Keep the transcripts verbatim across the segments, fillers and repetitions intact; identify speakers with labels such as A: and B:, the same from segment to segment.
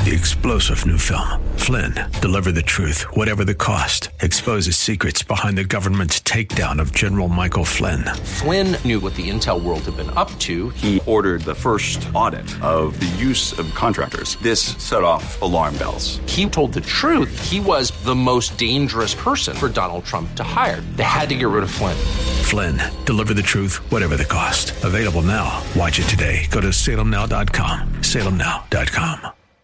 A: The explosive new film, Flynn, deliver the truth, whatever the cost, exposes secrets behind the government's takedown of General Michael Flynn.
B: Flynn knew what the intel world had been up to.
C: He ordered the first audit of the use of contractors. This set off alarm bells.
B: He told the truth. He was the most dangerous person for Donald Trump to hire. They had to get rid of Flynn.
A: Flynn, deliver the truth, whatever the cost. Available now. Watch it today. Go to salem now dot com. salem now dot com.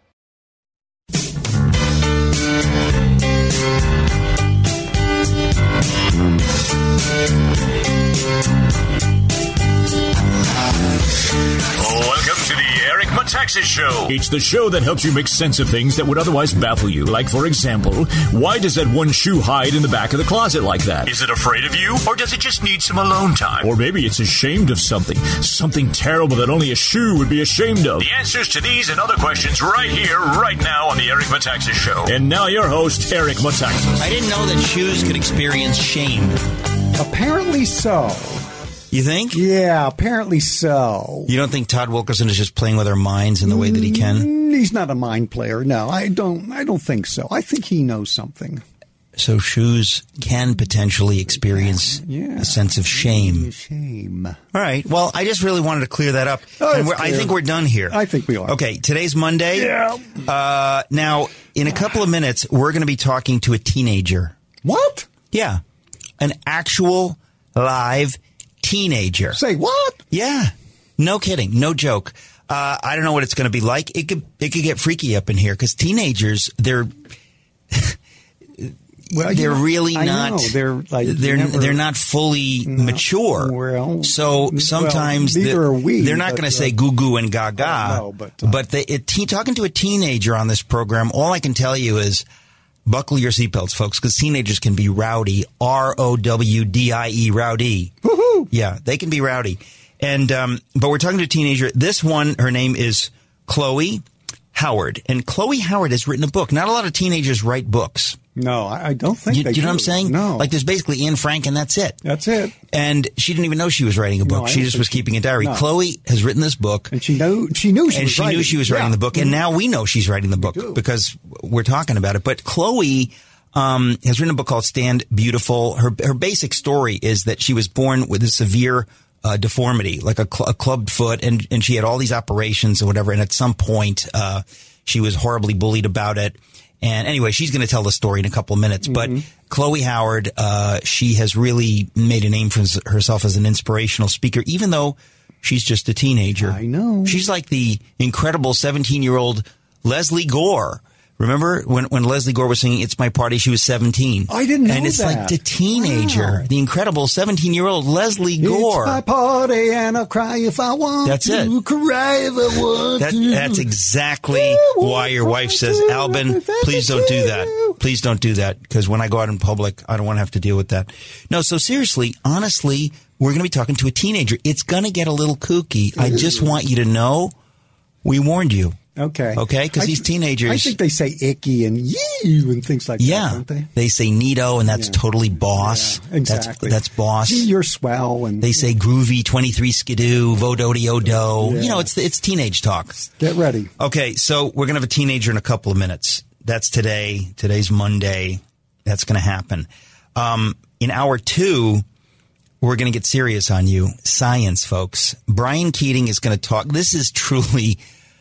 D: Welcome to the Eric Metaxas Show. It's the show that helps you make sense of things that would otherwise baffle you. Like, for example, why does that one shoe hide in the back of the closet like that? Is it afraid of you, or does it just need some alone time? Or maybe it's ashamed of something. Something terrible that only a shoe would be ashamed of. The answers to these and other questions right here, right now on the Eric Metaxas Show. And now your host, Eric Metaxas.
E: I didn't know that shoes could experience shame.
F: Apparently so.
E: You think?
F: Yeah, apparently so.
E: You don't think Todd Wilkerson is just playing with our minds in the way that he can?
F: Mm, he's not a mind player. No, I don't. I don't think so. I think he knows something.
E: So shoes can potentially experience
F: yeah.
E: a sense of shame.
F: Shame.
E: All right. Well, I just really wanted to clear that up.
F: Oh,
E: and we're, I think we're done here.
F: I think we are.
E: Okay. Today's Monday.
F: Yeah.
E: Uh, now, in a couple of minutes, we're going to be talking to a teenager.
F: What?
E: Yeah. An actual live teenager.
F: Say what?
E: Yeah. No kidding. No joke. Uh, I don't know what it's going to be like. It could it could get freaky up in here because teenagers, they're
F: well,
E: they're
F: know,
E: really
F: I
E: not.
F: Know. They're like
E: they're
F: never,
E: they're not fully
F: no,
E: mature.
F: Well,
E: so sometimes
F: well, neither
E: the,
F: are we,
E: they're not going to
F: uh,
E: say goo goo and gaga.
F: No, but uh,
E: but the, it, te- talking to a teenager on this program, all I can tell you is. Buckle your seatbelts, folks, because teenagers can be rowdy. R O W D I E, rowdy.
F: Woohoo!
E: Yeah, they can be rowdy. And um, but we're talking to a teenager. This one, her name is Chloe Howard. And Chloe Howard has written a book. Not a lot of teenagers write books.
F: No, I don't think
E: you,
F: they
E: do. You know
F: do.
E: what I'm saying?
F: No.
E: Like there's basically Anne Frank and that's it.
F: That's it.
E: And she didn't even know she was writing a book.
F: No,
E: she just was
F: she,
E: keeping a diary.
F: no.
E: Chloe has written this book.
F: And she knew she knew she
E: and
F: was
E: she
F: writing.
E: knew she was writing
F: yeah.
E: the book. And now we know she's writing the book because we're talking about it. But Chloe um, has written a book called Stand Beautiful. Her her basic story is that she was born with a severe uh, deformity, like a, cl- a clubbed foot, and, and she had all these operations and whatever. And at some point, uh, she was horribly bullied about it. And anyway, she's going to tell the story in a couple of minutes. Mm-hmm. But Chloe Howard, uh, she has really made a name for herself as an inspirational speaker, even though she's just a teenager.
F: I know.
E: She's like the incredible seventeen-year-old Leslie Gore. Remember when, when Leslie Gore was singing It's My Party, she was seventeen.
F: I didn't know that.
E: And it's
F: that.
E: like the teenager,
F: wow.
E: the incredible seventeen-year-old Leslie Gore.
F: It's my party and I'll cry if I want
E: That's
F: to.
E: it.
F: Cry if I want
E: that,
F: to.
E: That's exactly why your wife says, Albin, please don't do that. Please don't do that. Because when I go out in public, I don't want to have to deal with that. No, so seriously, honestly, we're going to be talking to a teenager. It's going to get a little kooky. I just want you to know we warned you.
F: Okay.
E: Okay? Because these teenagers.
F: I think they say icky and you and things like
E: yeah,
F: that, don't they?
E: They say neato, and that's
F: yeah.
E: totally boss.
F: Yeah, exactly.
E: That's, that's boss.
F: Gee, you're swell. And
E: they say groovy, twenty-three skidoo, vododiodo. Yeah. You know, it's it's teenage talk.
F: Get ready.
E: Okay, so we're going to have a teenager in a couple of minutes. That's today. Today's Monday. That's going to happen. Um, in hour two, we're going to get serious on you. Science, folks. Brian Keating is going to talk. This is truly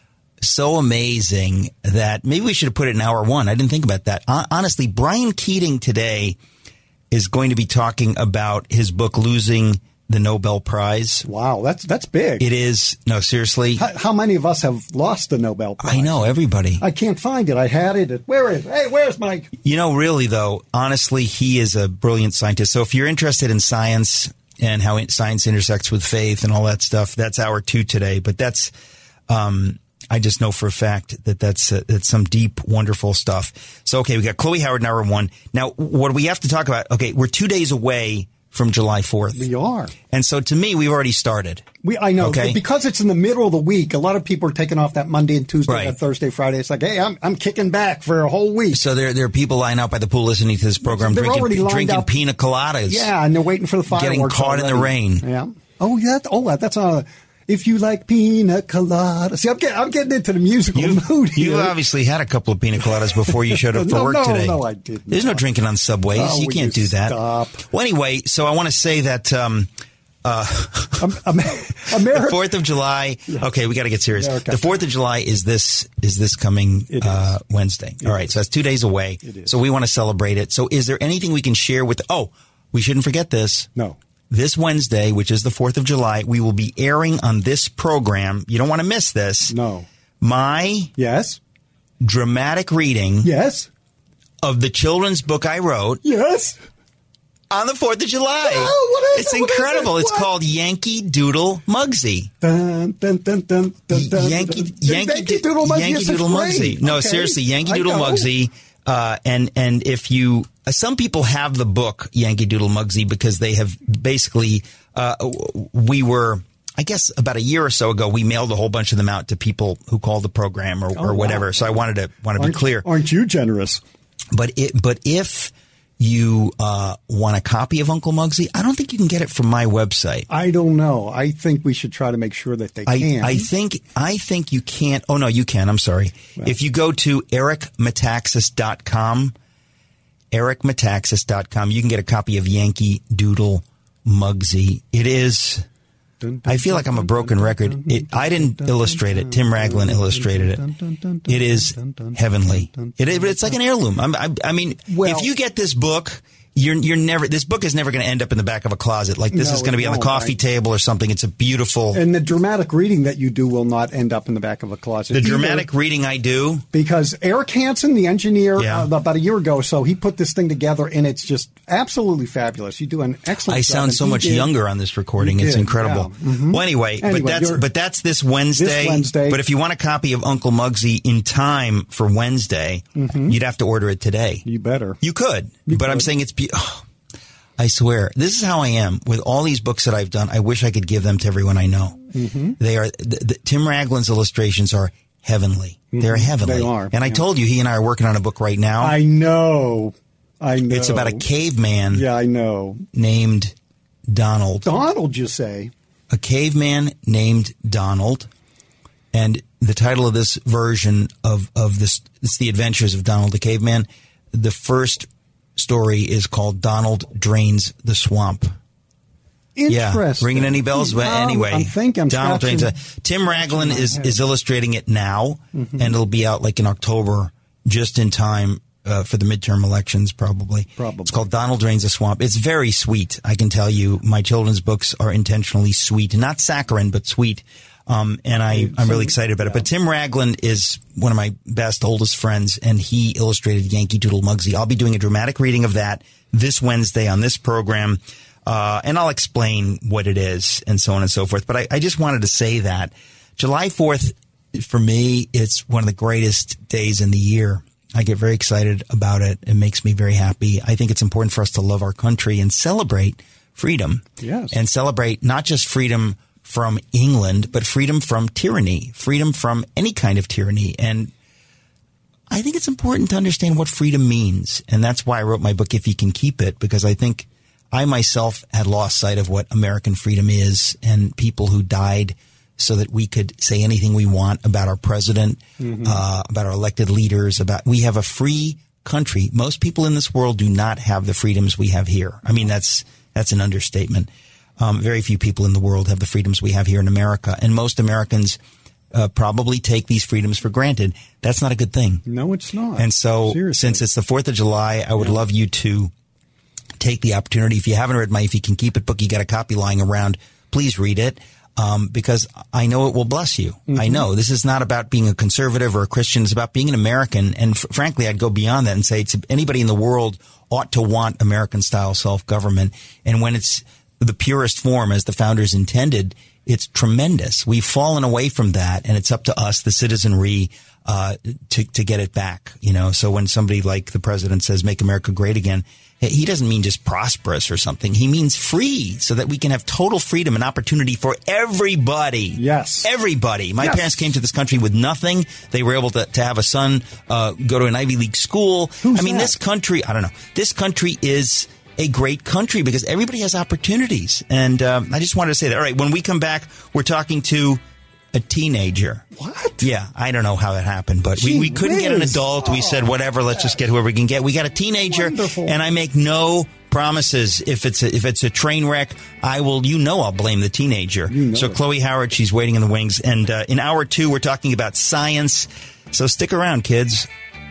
E: so amazing that maybe we should have put it in hour one. I didn't think about that. Honestly, Brian Keating today is going to be talking about his book, Losing the Nobel Prize.
F: Wow, that's that's big.
E: It is. No, seriously.
F: How, how many of us have lost the Nobel Prize?
E: I know, everybody.
F: I can't find it. I had it. Where is it? Hey, where's my...
E: You know, really, though, honestly, he is a brilliant scientist. So if you're interested in science and how science intersects with faith and all that stuff, that's hour two today. But that's... um I just know for a fact that that's, uh, that's some deep, wonderful stuff. So, okay, we got Chloe Howard, number one. Now, what do we have to talk about? Okay, we're two days away from July fourth.
F: We are.
E: And so, to me, we've already started.
F: We, I know.
E: Okay?
F: Because it's in the middle of the week, a lot of people are taking off that Monday and Tuesday,
E: Right.
F: that Thursday, Friday. It's like, hey, I'm I'm kicking back for a whole week.
E: So, there, there are people lined out by the pool listening to this program,
F: They're already
E: drinking,
F: lined
E: drinking
F: up.
E: pina coladas.
F: Yeah, and they're waiting for the fireworks.
E: Getting caught
F: already.
E: in the rain.
F: Yeah. Oh, yeah. Oh, that's a... if you like pina colada. See, I'm getting, I'm getting into the musical
E: You,
F: mood here.
E: you obviously had a couple of pina coladas before you showed up for
F: no,
E: work
F: no,
E: today.
F: No, I didn't.
E: There's no drinking on subways.
F: Oh,
E: you
F: will
E: can't
F: you
E: do that.
F: stop?
E: Well, anyway, so I want to say that um, uh,
F: Um, um, America.
E: the Fourth of July. Okay, we got to get serious.
F: America.
E: The Fourth of July is this is this coming
F: It
E: uh,
F: is.
E: Wednesday.
F: It
E: All right,
F: is.
E: so that's two days away.
F: It is.
E: So we want to celebrate it. So is there anything we can share with? Oh, we shouldn't forget this.
F: No.
E: This Wednesday, which is the Fourth of July, we will be airing on this program. You don't want to miss this.
F: No.
E: My
F: Yes.
E: dramatic reading
F: Yes.
E: of the children's book I wrote
F: Yes.
E: on the Fourth of July.
F: Oh, what is
E: it's
F: it? What is
E: incredible.
F: it?
E: It's
F: What?
E: called Yankee Doodle Mugsy.
F: Dun, dun, dun, dun, dun, dun,
E: Yankee,
F: dun.
E: Yankee,
F: Yankee Doodle Mugsy.
E: Yankee
F: Yes,
E: Doodle
F: that's
E: Mugsy.
F: great.
E: No,
F: Okay.
E: seriously, Yankee
F: I
E: Doodle
F: know.
E: Mugsy. Uh, and and if you, uh, some people have the book Yankee Doodle Mugsy because they have basically, uh, we were, I guess, about a year or so ago, we mailed a whole bunch of them out to people who call the program or, or
F: Oh,
E: whatever.
F: wow.
E: So I wanted to want to be
F: Aren't-
E: clear.
F: Aren't you generous?
E: But it, but if you uh, want a copy of Uncle Mugsy, I don't think you can get it from my website.
F: I don't know. I think we should try to make sure that they
E: I,
F: can.
E: I think I think you can't. Oh no, you can. I'm sorry. If you go to eric metaxas dot com, eric metaxas dot com, you can get a copy of Yankee Doodle Mugsy. It is. I feel like I'm a broken record. It, I didn't illustrate it. Tim Raglan illustrated it. It is heavenly. It, it, it's like an heirloom. I'm, I, I mean,
F: Well-
E: if you get this book, you're you're never. This book is never going to end up in the back of a closet. Like this
F: No,
E: is going to
F: it
E: be on the
F: won't,
E: coffee
F: right?
E: table or something. It's a beautiful.
F: And the dramatic reading that you do will not end up in the back of a closet.
E: The
F: either,
E: dramatic reading I do.
F: because Eric Hansen, the engineer,
E: Yeah.
F: uh, about a year ago, so he put this thing together, and it's just absolutely fabulous. You do an excellent
E: I
F: job.
E: sound
F: and
E: so
F: he
E: much
F: did-
E: younger on this recording.
F: You
E: It's
F: did,
E: incredible.
F: yeah. Mhm.
E: Well, anyway,
F: Anyway,
E: but that's
F: you're-
E: but that's this Wednesday.
F: This Wednesday.
E: But if you want a copy of Uncle Mugsy in time for Wednesday, you'd have to order it today.
F: You better.
E: You could, but I'm
F: could.
E: saying it's. Be- oh, I swear, this is how I am with all these books that I've done. I wish I could give them to everyone I know. Mm-hmm. They are the, the, Tim Raglan's illustrations are heavenly. They're heavenly.
F: They are,
E: And I
F: yeah.
E: told you, he and I are working on a book right now.
F: I know. I know.
E: It's about a caveman
F: Yeah, I know.
E: named Donald.
F: Donald, you say?
E: A caveman named Donald. And the title of this version of, of this, it's The Adventures of Donald the Caveman. The first story is called Donald Drains the Swamp. Yeah,
F: Interesting.
E: ringing any bells? But
F: Um,
E: anyway,
F: I'm thinking. I'm
E: Donald
F: scratching-
E: Drains. The, Tim Raglan
F: my
E: is
F: head.
E: is illustrating it now, and it'll be out like in October, just in time uh, for the midterm elections, probably.
F: Probably.
E: It's called Donald Drains the Swamp. It's very sweet. I can tell you, my children's books are intentionally sweet, not saccharine, but sweet. Um, and I, I'm really excited about it. But Tim Raglan is one of my best, oldest friends, and he illustrated Yankee Doodle Mugsy. I'll be doing a dramatic reading of that this Wednesday on this program, uh, and I'll explain what it is and so on and so forth. But I, I just wanted to say that July fourth, for me, it's one of the greatest days in the year. I get very excited about it. It makes me very happy. I think it's important for us to love our country and celebrate freedom.
F: Yes.
E: And celebrate not just freedom from England, but freedom from tyranny, freedom from any kind of tyranny. And I think it's important to understand what freedom means. And that's why I wrote my book, If You Can Keep It, because I think I myself had lost sight of what American freedom is, and people who died so that we could say anything we want about our president, mm-hmm. uh, about our elected leaders, about, we have a free country. Most people in this world do not have the freedoms we have here. I mean, that's, that's an understatement. Um, very few people in the world have the freedoms we have here in America. And most Americans uh, probably take these freedoms for granted. That's not a good thing.
F: No, it's not.
E: And so
F: Seriously.
E: Since it's the fourth of July, I would yeah. love you to take the opportunity. If you haven't read my If You Can Keep It book, you got a copy lying around, please read it. Um, because I know it will bless you. Mm-hmm. I know this is not about being a conservative or a Christian. It's about being an American. And f- frankly, I'd go beyond that and say it's anybody in the world ought to want American style self-government. And when it's the purest form as the founders intended, it's tremendous. We've fallen away from that, and it's up to us, the citizenry, uh, to, to get it back. You know, so when somebody like the president says, make America great again, he doesn't mean just prosperous or something. He means free, so that we can have total freedom and opportunity for everybody.
F: Yes.
E: Everybody. My
F: yes.
E: parents came to this country with nothing. They were able to, to have a son uh, go to an Ivy League school.
F: Who's
E: I mean,
F: that?
E: this country, I don't know. This country is a great country because everybody has opportunities. And um, I just wanted to say that. All right, when we come back, we're talking to a teenager.
F: What?
E: Yeah, I don't know how that happened, but we, we couldn't get an adult. We said, whatever, let's just get whoever we can get. We got a teenager,
F: Wonderful.
E: And I make no promises. If it's a, if it's a train wreck, I will, you know, I'll blame the teenager.
F: You know
E: so
F: it.
E: Chloe Howard, she's waiting in the wings. And uh, in hour two, we're talking about science. So stick around, kids.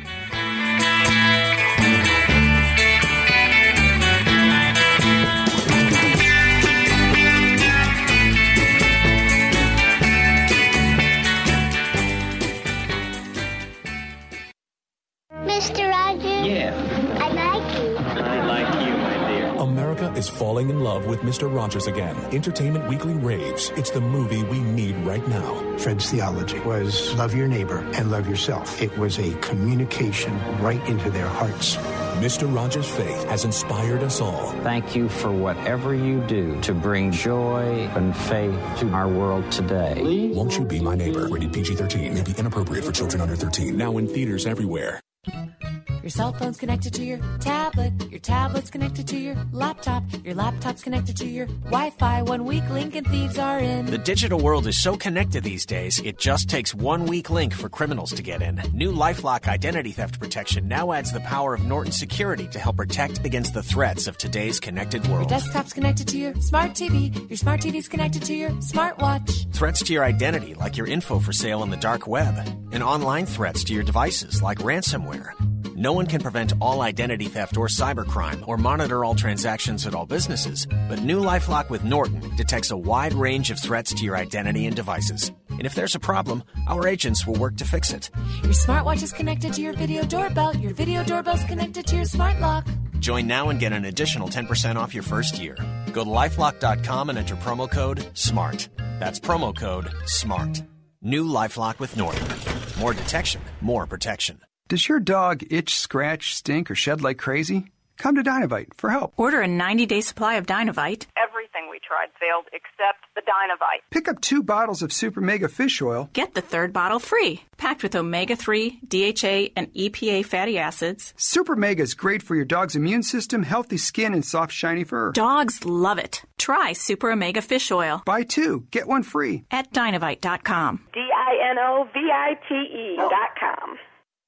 G: Mister Rogers?
H: Yeah.
G: I like you.
H: I like you, my dear.
I: America is falling in love with Mister Rogers again. Entertainment Weekly raves it's the movie we need right now.
J: Fred's theology was love your neighbor and love yourself. It was a communication right into their hearts.
I: Mister Rogers' faith has inspired us all.
H: Thank you for whatever you do to bring joy and faith to our world today.
I: Won't You Be My Neighbor? Rated P G thirteen. May be inappropriate for children under thirteen. Now in theaters everywhere.
K: Your cell phone's connected to your tablet. Your tablet's connected to your laptop. Your laptop's connected to your Wi-Fi. One weak link and thieves are in.
L: The digital world is so connected these days, it just takes one weak link for criminals to get in. New LifeLock identity theft protection now adds the power of Norton Security to help protect against the threats of today's connected world.
K: Your desktop's connected to your smart T V. Your smart T V's connected to your smartwatch.
L: Threats to your identity, like your info for sale on the dark web. And online threats to your devices, like ransomware. No one can prevent all identity theft or cybercrime or monitor all transactions at all businesses, but new LifeLock with Norton detects a wide range of threats to your identity and devices. And if there's a problem, our agents will work to fix it.
K: Your smartwatch is connected to your video doorbell. Your video doorbell's connected to your smart lock.
L: Join now and get an additional ten percent off your first year. Go to lifelock dot com and enter promo code SMART. That's promo code SMART. New LifeLock with Norton. More detection, more protection.
M: Does your dog itch, scratch, stink, or shed like crazy? Come to Dynovite for help.
N: Order a ninety-day supply of Dynovite.
O: Everything we tried failed except the Dynovite.
M: Pick up two bottles of Super Mega Fish Oil.
N: Get the third bottle free. Packed with omega three, D H A, and E P A fatty acids.
M: Super Mega is great for your dog's immune system, healthy skin, and soft, shiny fur.
N: Dogs love it. Try Super Omega Fish Oil.
M: Buy two, get one free.
N: At Dynovite dot com.
O: D I N O V I T E dot com.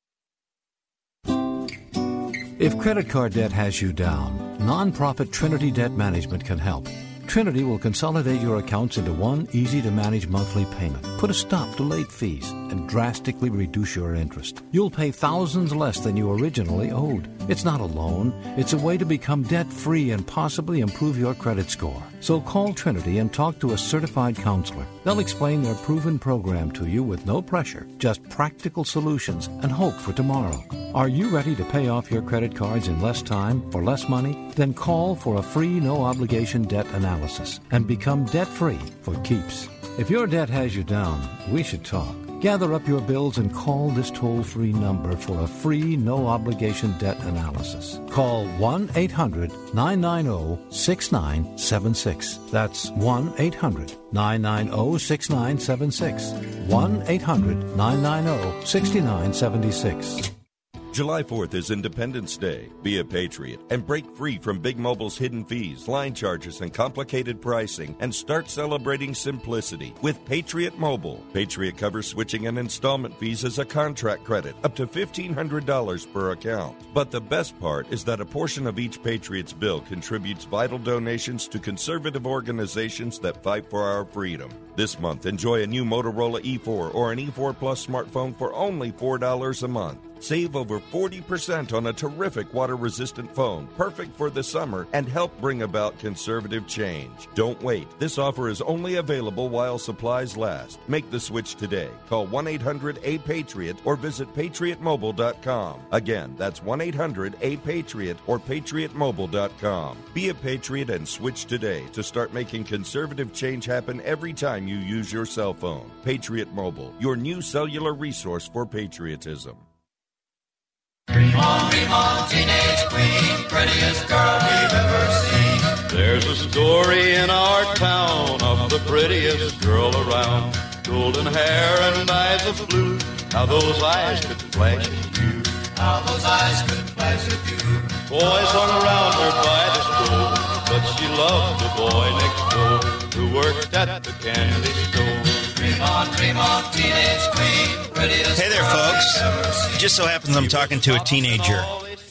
P: If credit card debt has you down, nonprofit Trinity Debt Management can help. Trinity will consolidate your accounts into one easy-to-manage monthly payment, put a stop to late fees, and drastically reduce your interest. You'll pay thousands less than you originally owed. It's not a loan. It's a way to become debt-free and possibly improve your credit score. So call Trinity and talk to a certified counselor. They'll explain their proven program to you with no pressure, just practical solutions and hope for tomorrow. Are you ready to pay off your credit cards in less time for less money? Then call for a free no-obligation debt analysis and become debt-free for keeps. If your debt has you down, we should talk. Gather up your bills and call this toll-free number for a free no-obligation debt analysis. Call one eight hundred nine nine zero six nine seven six. That's one eight hundred nine nine zero six nine seven six. one eight hundred nine nine zero six nine seven six.
Q: July fourth is Independence Day. Be a patriot and break free from Big Mobile's hidden fees, line charges, and complicated pricing, and start celebrating simplicity with Patriot Mobile. Patriot covers switching and installment fees as a contract credit, up to fifteen hundred dollars per account. But the best part is that a portion of each Patriot's bill contributes vital donations to conservative organizations that fight for our freedom. This month, enjoy a new Motorola E four or an E four Plus smartphone for only four dollars a month. Save over forty percent on a terrific water-resistant phone, perfect for the summer, and help bring about conservative change. Don't wait. This offer is only available while supplies last. Make the switch today. Call one eight hundred A Patriot or visit patriot mobile dot com. Again, that's one eight hundred A Patriot or patriot mobile dot com. Be a patriot and switch today to start making conservative change happen every time you use your cell phone. Patriot Mobile, your new cellular resource for patriotism.
R: Dream on, dream on, teenage queen, prettiest girl we've ever seen. There's a story in our town of the prettiest girl around. Golden hair and eyes of blue, how those eyes could flash at you. how those eyes could pleasure you. Boys hung around her by the stove, but she loved the boy next door who worked at the candy store. Dream on, dream on, teenage queen, prettiest
E: Hey there, folks. It just so happens I'm talking to a teenager.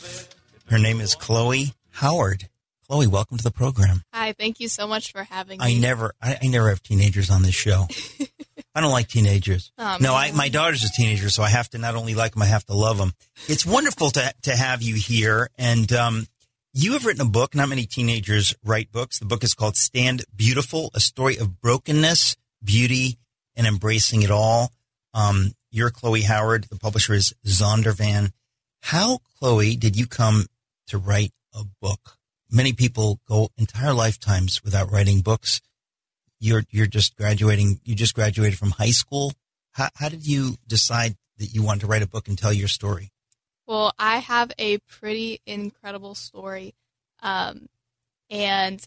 E: Her name is Chloe Howard. Chloe, welcome to the program.
G: Hi, thank you so much for having me.
E: I never, I, I never have teenagers on this show. I don't like teenagers.
G: Oh,
E: no, I, my daughter's a teenager, so I have to not only like them, I have to love them. It's wonderful to to have you here, and um, you have written a book. Not many teenagers write books. The book is called Stand Beautiful, a story of brokenness, beauty, and embracing it all. Um, you're Chloe Howard. The publisher is Zondervan. How, Chloe, did you come to write a book? Many people go entire lifetimes without writing books. You're you're just graduating. You just graduated from high school. How, how did you decide that you wanted to write a book and tell your story?
G: Well, I have a pretty incredible story, um, and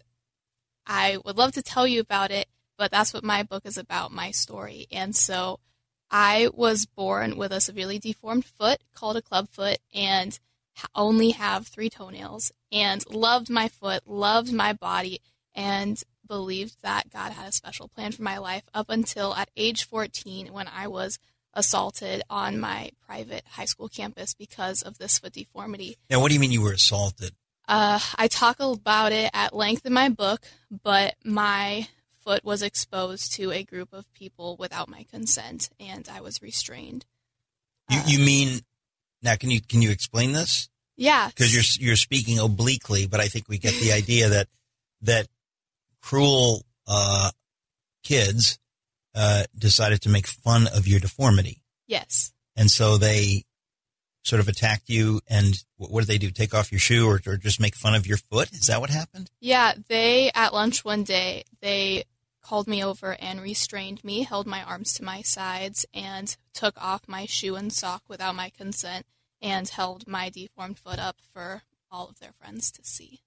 G: I would love to tell you about it, but that's what my book is about, my story. And so I was born with a severely deformed foot called a clubfoot and only have three toenails, and loved my foot, loved my body, and believed that God had a special plan for my life up until at age fourteen when I was assaulted on my private high school campus because of this foot deformity.
E: Now, what do you mean you were assaulted?
G: Uh, I talk about it at length in my book, but my foot was exposed to a group of people without my consent, and I was restrained.
E: You,
G: uh,
E: you mean, now can you can you explain this?
G: Yeah.
E: Because you're, you're speaking obliquely, but I think we get the idea that that cruel uh, kids uh, decided to make fun of your deformity.
G: Yes.
E: And so they sort of attacked you, and what, what did they do? Take off your shoe or, or just make fun of your foot? Is that what happened?
G: Yeah, they, at lunch one day, they called me over and restrained me, held my arms to my sides, and took off my shoe and sock without my consent, and held my deformed foot up for all of their friends to see.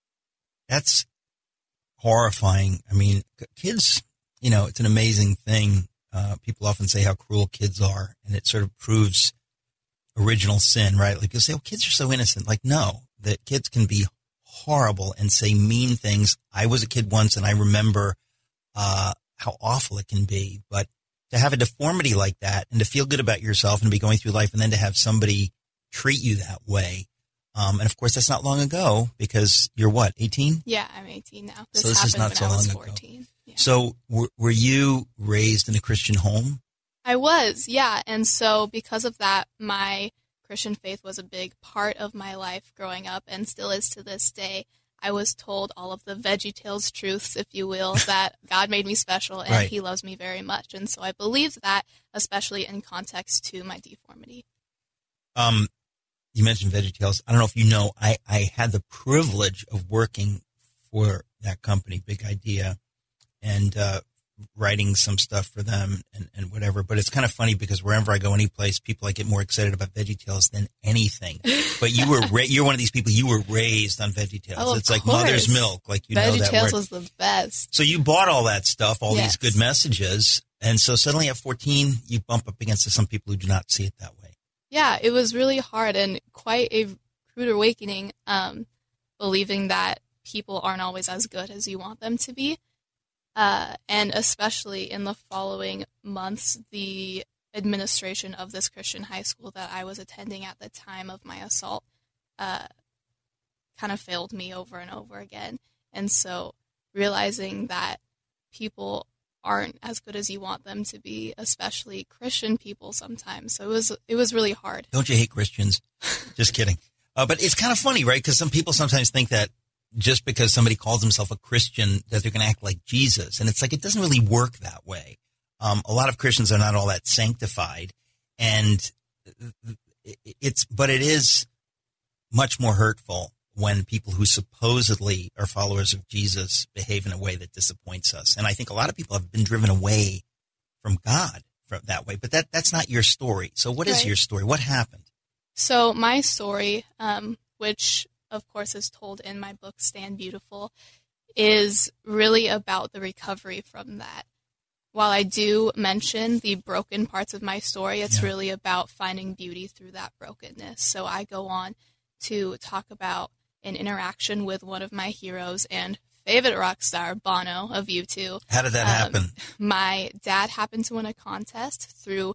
E: That's horrifying. I mean, kids, you know, it's an amazing thing. Uh, people often say how cruel kids are, and it sort of proves original sin, right? Like, you'll say, oh, kids are so innocent. Like, no, that kids can be horrible and say mean things. I was a kid once, and I remember uh, how awful it can be. But to have a deformity like that and to feel good about yourself and be going through life and then to have somebody treat you that way. Um, and, of course, that's not long ago because you're what, eighteen?
G: Yeah, I'm eighteen now. This
E: so this is not so long ago.
G: Yeah.
E: So were, were you raised in a Christian home?
G: I was, yeah. And so because of that, my Christian faith was a big part of my life growing up and still is to this day. I was told all of the VeggieTales truths, if you will, that God made me special and right. He loves me very much. And so I believed that, especially in context to my deformity.
E: Um, you mentioned VeggieTales. I don't know if you know, I, I had the privilege of working for that company, Big Idea, and uh, writing some stuff for them and, and whatever. But it's kind of funny because wherever I go, any place, people like get more excited about VeggieTales than anything. But you were ra- you're one of these people. You were raised on VeggieTales.
G: Oh,
E: it's like
G: course.
E: mother's milk. Like you know that word.
G: VeggieTales was the best.
E: So you bought all that stuff, all
G: yes.
E: these good messages, and so suddenly at fourteen, you bump up against some people who do not see it that way.
G: Yeah, it was really hard and quite a rude awakening, um, believing that people aren't always as good as you want them to be. Uh, and especially in the following months, the administration of this Christian high school that I was attending at the time of my assault uh, kind of failed me over and over again. And so realizing that people aren't as good as you want them to be, especially Christian people sometimes. So it was it was really hard.
E: Don't you hate Christians? Just kidding. Uh, but it's kind of funny, right? Because some people sometimes think that just because somebody calls himself a Christian that they're going to act like Jesus. And it's like, it doesn't really work that way. Um, a lot of Christians are not all that sanctified. And it's, but it is much more hurtful when people who supposedly are followers of Jesus behave in a way that disappoints us. And I think a lot of people have been driven away from God from that way. But that that's not your story. So what is
G: right.
E: your story? What happened?
G: So my story, um, which of course is told in my book, Stand Beautiful, is really about the recovery from that. while I do mention the broken parts of my story, it's
E: Yeah.
G: really about finding beauty through that brokenness. So I go on to talk about an interaction with one of my heroes and favorite rock star, Bono of U two.
E: How did that
G: Um,
E: happen?
G: My dad happened to win a contest through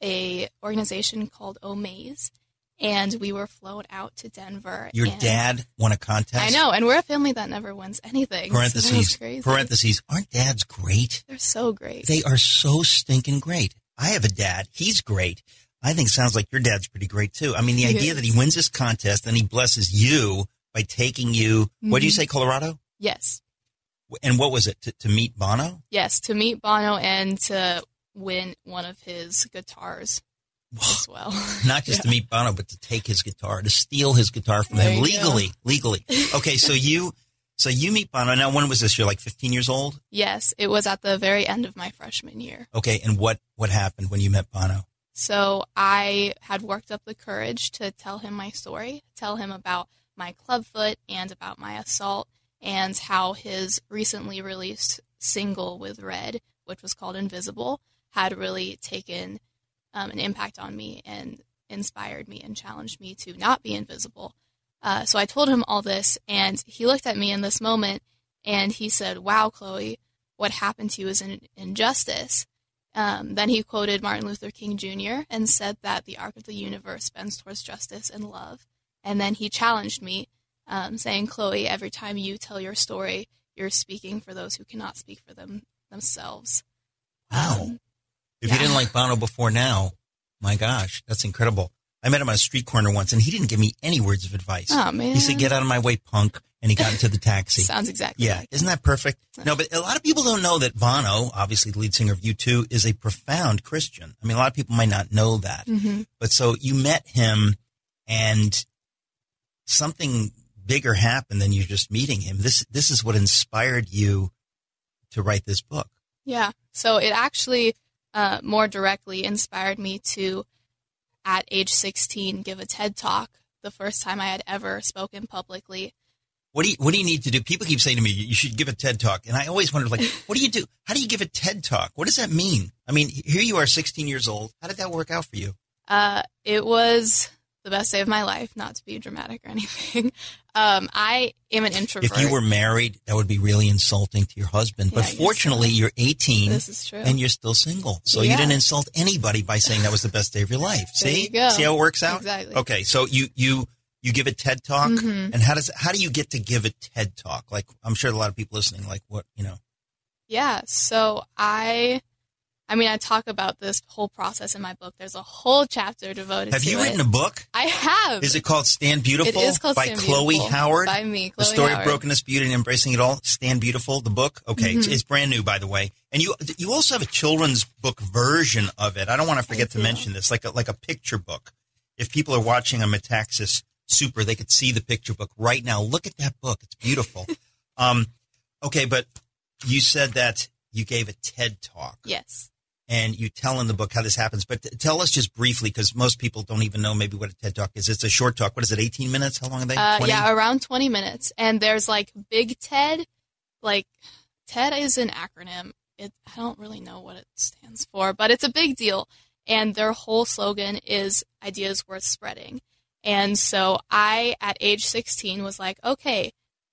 G: a organization called Omaze, and we were flown out to Denver.
E: Your
G: and
E: dad won a contest?
G: I know, and we're a family that never wins anything. So that was
E: Parentheses,
G: crazy.
E: parentheses, aren't dads great?
G: They're so great.
E: They are so stinking great. I have a dad. He's great. I think it sounds like your dad's pretty great, too. I mean, the
G: He
E: idea
G: is.
E: that he wins this contest and he blesses you by taking you, what do you
G: Mhm.
E: say, Colorado?
G: Yes.
E: And what was it, to, to meet Bono?
G: Yes, to meet Bono and to win one of his guitars as well.
E: Not just to meet Bono, but to take his guitar, to steal his guitar from
G: There
E: him
G: you
E: legally,
G: go.
E: legally. Okay, so you, so you meet Bono. Now, when was this? You're like fifteen years old?
G: Yes, it was at the very end of my freshman year.
E: Okay, and what, what happened when you met Bono?
G: So I had worked up the courage to tell him my story, tell him about my clubfoot and about my assault, and how his recently released single with Red, which was called Invisible, had really taken um, an impact on me and inspired me and challenged me to not be invisible. Uh, so I told him all this, and he looked at me in this moment, and he said, "Wow, Chloe, what happened to you is an injustice." Um, then he quoted Martin Luther King Junior and said that the arc of the universe bends towards justice and love. And then he challenged me, um, saying, "Chloe, every time you tell your story, you're speaking for those who cannot speak for them themselves."
E: Wow.
G: Um,
E: If
G: yeah.
E: you didn't like Bono before now, my gosh, that's incredible. I met him on a street corner once, and he didn't give me any words of advice.
G: Oh, man.
E: He said, "Get out of my way, punk," and he got into the taxi.
G: Sounds exactly
E: Yeah,
G: like
E: isn't that perfect? No, but a lot of people don't know that Bono, obviously the lead singer of U two, is a profound Christian. I mean, a lot of people might not know that.
G: Mhm.
E: But so you met him, and something bigger happened than you just meeting him. This this is what inspired you to write this book.
G: Yeah. So it actually uh, more directly inspired me to, at age sixteen, give a TED Talk, the first time I had ever spoken publicly.
E: What do you What do you need to do? People keep saying to me, "You should give a TED Talk," and I always wondered, like, what do you do? How do you give a TED Talk? What does that mean? I mean, here you are, sixteen years old. How did that work out for you?
G: Uh, it was the best day of my life, not to be dramatic or anything. Um, I am an introvert.
E: If you were married, that would be really insulting to your husband.
G: Yeah,
E: but
G: I guess
E: fortunately,
G: so.
E: you're eighteen,
G: This is true.
E: and you're still single, so you
G: Yeah.
E: didn't insult anybody by saying that was the best day of your life.
G: There
E: See,
G: you go.
E: see how it works out?
G: Exactly.
E: Okay, so you you you give a TED Talk,
G: Mhm.
E: and how does how do you get to give a TED Talk? Like, I'm sure a lot of people listening, like, what you know.
G: Yeah, so I, I mean, I talk about this whole process in my book. There's a whole chapter devoted
E: Have
G: to it.
E: you written a book?
G: I have.
E: Is it called Stand Beautiful?
G: It is called
E: by
G: Stand
E: Chloe
G: Beautiful,
E: Howard.
G: by me,
E: The
G: Chloe
E: story
G: Howard.
E: of brokenness, beauty, and embracing it all. Stand Beautiful, the book. Okay, it's,
G: Mhm.
E: it's brand new, by the way. And you you also have a children's book version of it. I don't want to forget to
G: do.
E: mention this, like a, like a picture book. If people are watching on Metaxas Super, they could see the picture book right now. Look at that book; it's beautiful. um, okay, but you said that you gave a TED Talk.
G: Yes.
E: And you tell in the book how this happens, but t- tell us just briefly, because most people don't even know maybe what a TED Talk is. It's a short talk. What is it, eighteen minutes? How long are they?
G: Uh,
E: twenty?
G: yeah, around twenty minutes. And there's like Big TED. Like, TED is an acronym. It, I don't really know what it stands for, but it's a big deal. And their whole slogan is ideas worth spreading. And so I, at age sixteen, was like, okay,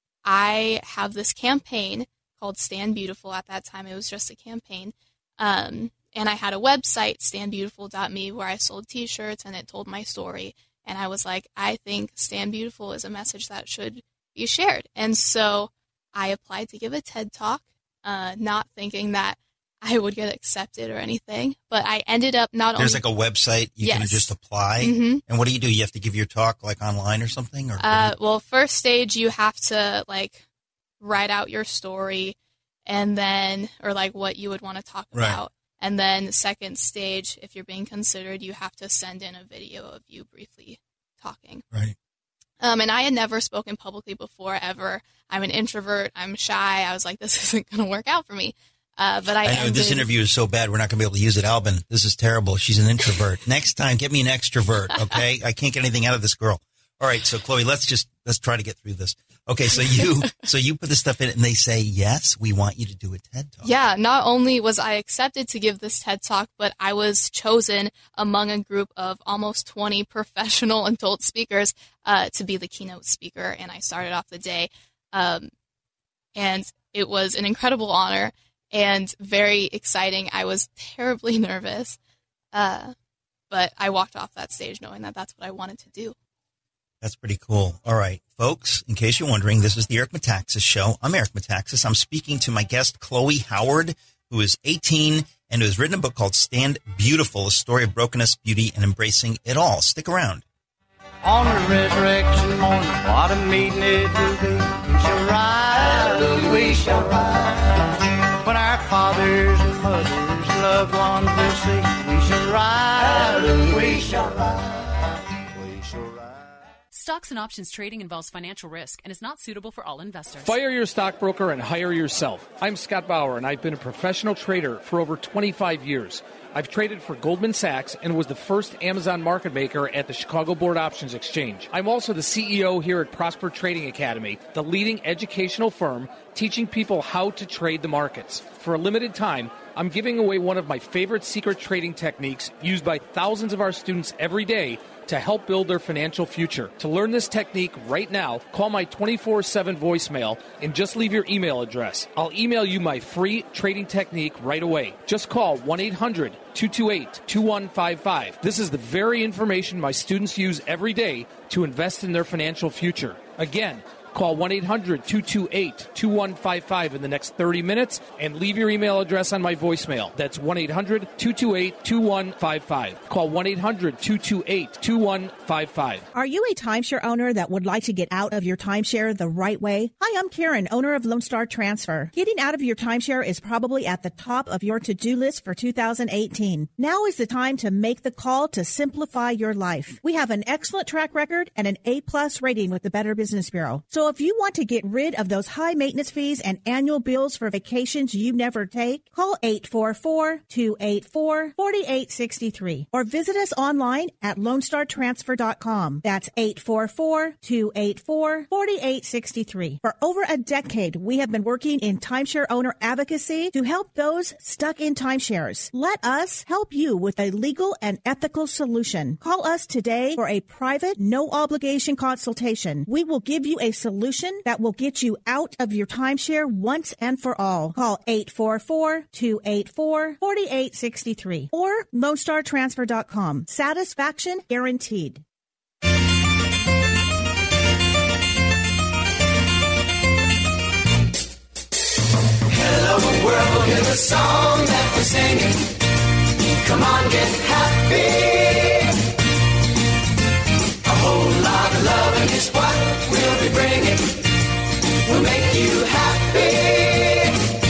G: I have this campaign called Stand Beautiful. At that time, it was just a campaign. Um, and I had a website, stand beautiful dot me, where I sold t-shirts and it told my story. And I was like, I think Stand Beautiful is a message that should be shared. And so I applied to give a TED Talk, uh, not thinking that I would get accepted or anything. But I ended up not
E: There's
G: only...
E: like a website you can
G: Yes.
E: just apply.
G: Mhm.
E: And what do you do? You have to give your talk like online or something? Or
G: Uh, well, first stage, you have to like write out your story and then, or like what you would want to talk
E: Right.
G: about. And then second stage, if you're being considered, you have to send in a video of you briefly talking.
E: Right.
G: Um, and I had never spoken publicly before, ever. I'm an introvert. I'm shy. I was like, this isn't going to work out for me. Uh, but I,
E: I know
G: ended,
E: this interview is so bad, we're not going to be able to use it. Albin, this is terrible. She's an introvert. Next time, get me an extrovert, okay? I can't get anything out of this girl. All right, so Chloe, let's just, let's try to get through this. Okay, so you so you put this stuff in, and they say, yes, we want you to do a TED Talk.
G: Yeah, not only was I accepted to give this TED Talk, but I was chosen among a group of almost twenty professional adult speakers uh, to be the keynote speaker, and I started off the day. Um, and it was an incredible honor and very exciting. I was terribly nervous, uh, but I walked off that stage knowing that that's what I wanted to do.
E: That's pretty cool. All right, folks, in case you're wondering, this is the Eric Metaxas Show. I'm Eric Metaxas. I'm speaking to my guest, Chloe Howard, who is eighteen and who has written a book called Stand Beautiful, a story of brokenness, beauty, and embracing it all. Stick around.
S: On the resurrection morning, what a meeting it will be. We shall rise, we shall rise. When our fathers and mothers and loved ones will see, we shall rise, we shall rise.
T: Stocks and options trading involves financial risk and is not suitable for all investors.
U: Fire your stockbroker and hire yourself. I'm Scott Bauer, and I've been a professional trader for over twenty-five years. I've traded for Goldman Sachs and was the first Amazon market maker at the Chicago Board Options Exchange. I'm also the C E O here at Prosper Trading Academy, the leading educational firm teaching people how to trade the markets. For a limited time, I'm giving away one of my favorite secret trading techniques used by thousands of our students every day to help build their financial future. To learn this technique right now, call my twenty-four seven voicemail and just leave your email address. I'll email you my free trading technique right away. Just call one eight hundred two two eight two one five five. This is the very information my students use every day to invest in their financial future. Again, call one eight hundred two two eight two one five five in the next thirty minutes and leave your email address on my voicemail. That's one eight hundred two two eight two one five five. Call one eight hundred two two eight two one five five.
V: Are you a timeshare owner that would like to get out of your timeshare the right way? Hi, I'm Karen, owner of Lone Star Transfer. Getting out of your timeshare is probably at the top of your to-do list for two thousand eighteen. Now is the time to make the call to simplify your life. We have an excellent track record and an A-plus rating with the Better Business Bureau. So if you want to get rid of those high maintenance fees and annual bills for vacations you never take, call eight four four two eight four four eight six three or visit us online at lone star transfer dot com. That's eight four four two eight four four eight six three. For over a decade, we have been working in timeshare owner advocacy to help those stuck in timeshares. Let us help you with a legal and ethical solution. Call us today for a private, no obligation consultation. We will give you a solution that will get you out of your timeshare once and for all. Call eight four four two eight four four eight six three or lone star transfer dot com. Satisfaction guaranteed.
S: Hello world, hear the song that we're singing. Come on, get happy. A whole lot of love is what we'll be bringing. We'll make you happy.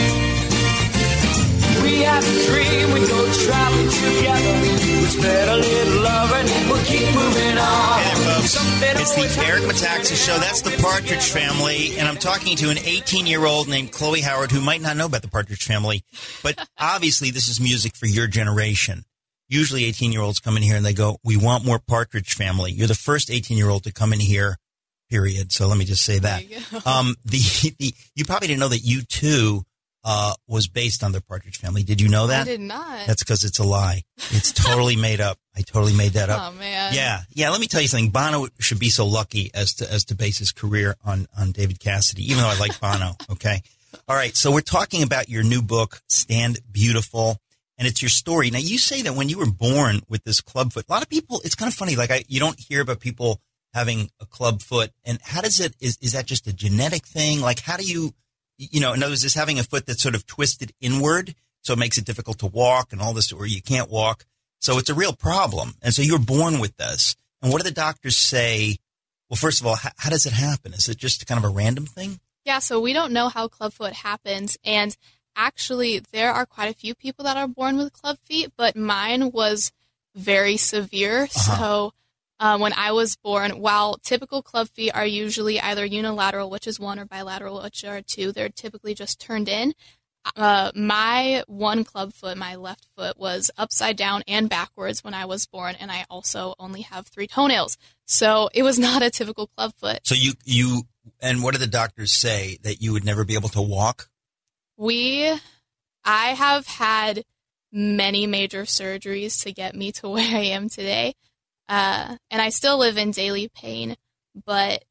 S: We have a dream, we go traveling together. We spread a little love and we'll keep moving on.
E: Hey there, folks. It's the Eric Metaxas Show. That's the Partridge Family. And I'm talking to an eighteen-year-old named Chloe Howard who might not know about the Partridge Family. But obviously this is music for your generation. Usually eighteen-year-olds come in here and they go, we want more Partridge Family. You're the first eighteen-year-old to come in here. Period. So let me just say that. You, um, the, the you probably didn't know that U two uh, was based on the Partridge Family. Did you know that?
G: I did not.
E: That's because it's a lie. It's totally made up. I totally made that up.
G: Oh man.
E: Yeah, yeah. Let me tell you something. Bono should be so lucky as to as to base his career on on David Cassidy. Even though I like Bono. Okay. All right. So we're talking about your new book, Stand Beautiful. And it's your story. Now, you say that when you were born with this club foot, a lot of people, it's kind of funny. Like, I, you don't hear about people having a club foot. And how does it, is, is that just a genetic thing? Like, how do you, you know, in other words, is having a foot that's sort of twisted inward, so it makes it difficult to walk and all this, or you can't walk. So it's a real problem. And so you were born with this. And what do the doctors say? Well, first of all, how, how does it happen? Is it just kind of a random thing?
G: Yeah, so we don't know how clubfoot happens. And actually, there are quite a few people that are born with club feet, but mine was very severe. Uh-huh. So uh, when I was born, while typical club feet are usually either unilateral, which is one, or bilateral, which are two, they're typically just turned in. Uh, my one club foot, my left foot, was upside down and backwards when I was born, and I also only have three toenails. So it was not a typical club foot.
E: So you, you And what did the doctors say, that you would never be able to walk?
G: We, I have had many major surgeries to get me to where I am today. Uh, and I still live in daily pain, but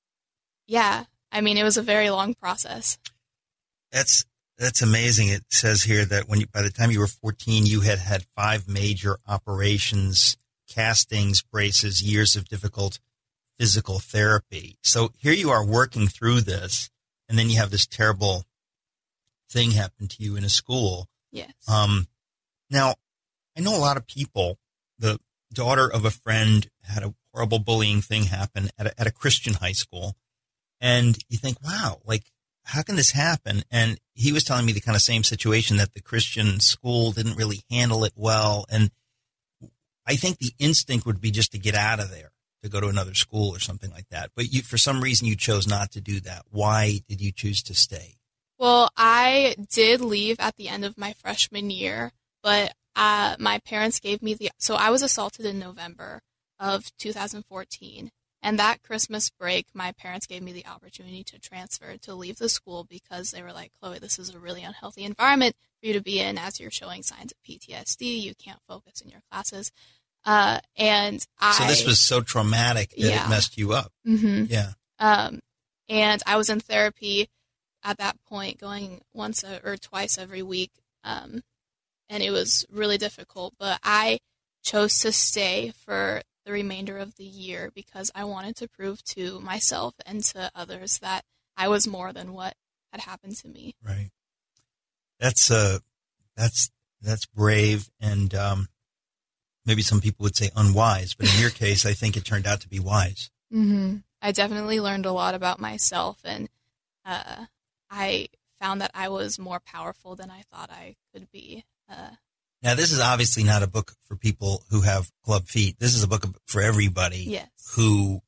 G: yeah, I mean, it was a very long process.
E: That's, that's amazing. It says here that when you, by the time you were fourteen, you had had five major operations, castings, braces, years of difficult physical therapy. So here you are working through this, and then you have this terrible thing happen to you in a school.
G: Yes.
E: Um, now, I know a lot of people, the daughter of a friend had a horrible bullying thing happen at a, at a Christian high school. And you think, wow, like, how can this happen? And he was telling me the kind of same situation, that the Christian school didn't really handle it well. And I think the instinct would be just to get out of there, to go to another school or something like that. But you, for some reason, you chose not to do that. Why did you choose to stay?
G: Well, I did leave at the end of my freshman year, but uh, my parents gave me the, so I was assaulted in November of two thousand fourteen. And that Christmas break, my parents gave me the opportunity to transfer, to leave the school, because they were like, Chloe, this is a really unhealthy environment for you to be in as you're showing signs of P T S D. You can't focus in your classes. Uh, and I.
E: So this was so traumatic that
G: yeah.
E: it messed you up.
G: Mm-hmm.
E: Yeah.
G: Um, and I was in therapy at that point, going once a, or twice every week. Um, and it was really difficult, but I chose to stay for the remainder of the year because I wanted to prove to myself and to others that I was more than what had happened to me.
E: Right. That's uh, that's that's brave, and um, maybe some people would say unwise, but in your case, I think it turned out to be wise.
G: Mm-hmm. I definitely learned a lot about myself, and uh, I found that I was more powerful than I thought I could be. Uh,
E: Now, this is obviously not a book for people who have club feet. This is a book for everybody
G: yes.
E: who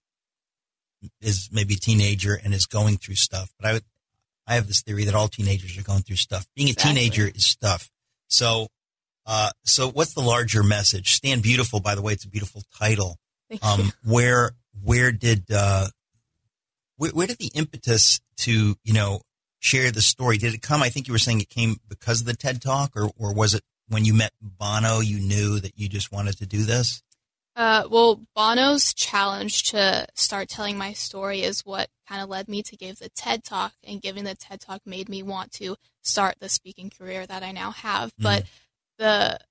E: is maybe a teenager and is going through stuff. But I would, I have this theory that all teenagers are going through stuff. Being a
G: exactly.
E: teenager is stuff. So, uh, so what's the larger message? Stand Beautiful, by the way, it's a beautiful title.
G: Thank
E: um,
G: you.
E: Where, where did, uh, where, where did the impetus to, you know, share the story? Did it come? I think you were saying it came because of the TED Talk, or, or was it when you met Bono, you knew that you just wanted to do this?
G: Uh, well, Bono's challenge to start telling my story is what kind of led me to give the TED Talk, and giving the TED Talk made me want to start the speaking career that I now have. Mm. But the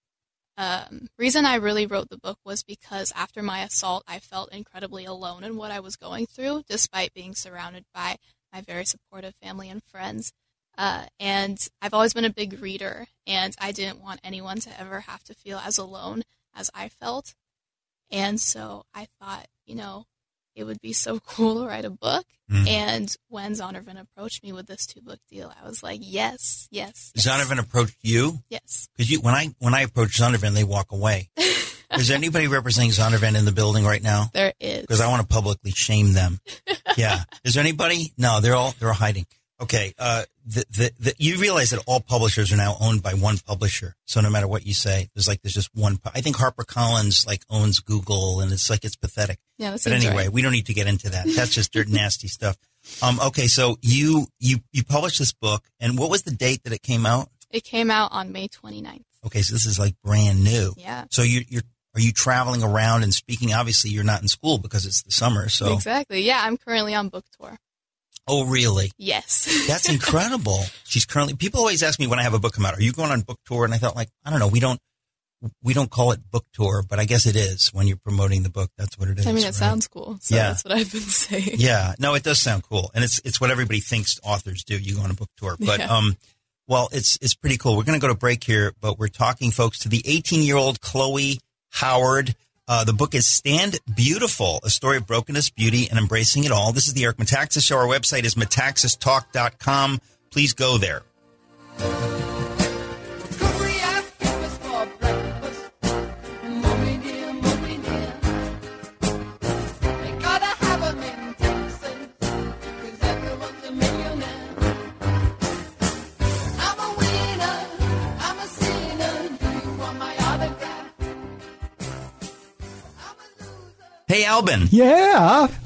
G: um, reason I really wrote the book was because after my assault, I felt incredibly alone in what I was going through, despite being surrounded by my very supportive family and friends. Uh, and I've always been a big reader, and I didn't want anyone to ever have to feel as alone as I felt. And so I thought, you know, it would be so cool to write a book. Mm. And when Zondervan approached me with this two-book deal, I was like, yes, yes. yes.
E: Zondervan approached you?
G: Yes.
E: Because you, when I when I approach Zondervan, they walk away. Is there anybody representing Zondervan in the building right now?
G: There is.
E: Because I want to publicly shame them. Yeah. Is there anybody? No, they're all they're all hiding. Okay, uh, the, the, the, you realize that all publishers are now owned by one publisher. So no matter what you say, there's like, there's just one. I think HarperCollins like owns Google, and it's like, it's pathetic.
G: Yeah, that
E: but
G: seems
E: anyway,
G: right.
E: we don't need to get into that. That's just dirt nasty stuff. Um, okay, so you, you, you published this book, and what was the date that it came out?
G: It came out on May twenty-ninth.
E: Okay, so this is like brand new.
G: Yeah.
E: So you, you're, are you traveling around and speaking? Obviously, you're not in school because it's the summer. So
G: exactly. Yeah, I'm currently on book tour.
E: Oh, really?
G: Yes.
E: That's incredible. She's currently, people always ask me when I have a book come out, are you going on book tour? And I thought, like, I don't know. We don't, we don't call it book tour, but I guess it is when you're promoting the book. That's what it is.
G: I mean, it
E: right?
G: sounds cool. So
E: yeah.
G: That's what I've been saying.
E: Yeah. No, it does sound cool. And it's, it's what everybody thinks authors do. You go on a book tour, but,
G: yeah.
E: um, well, it's, it's pretty cool. We're going to go to break here, but we're talking, folks, to the eighteen year old Chloe Howard. Uh, the book is Stand Beautiful, a story of brokenness, beauty, and embracing it all. This is the Eric Metaxas Show. Our website is metaxas talk dot com. Please go there. Hey, Albin.
F: Yeah.
E: Uh,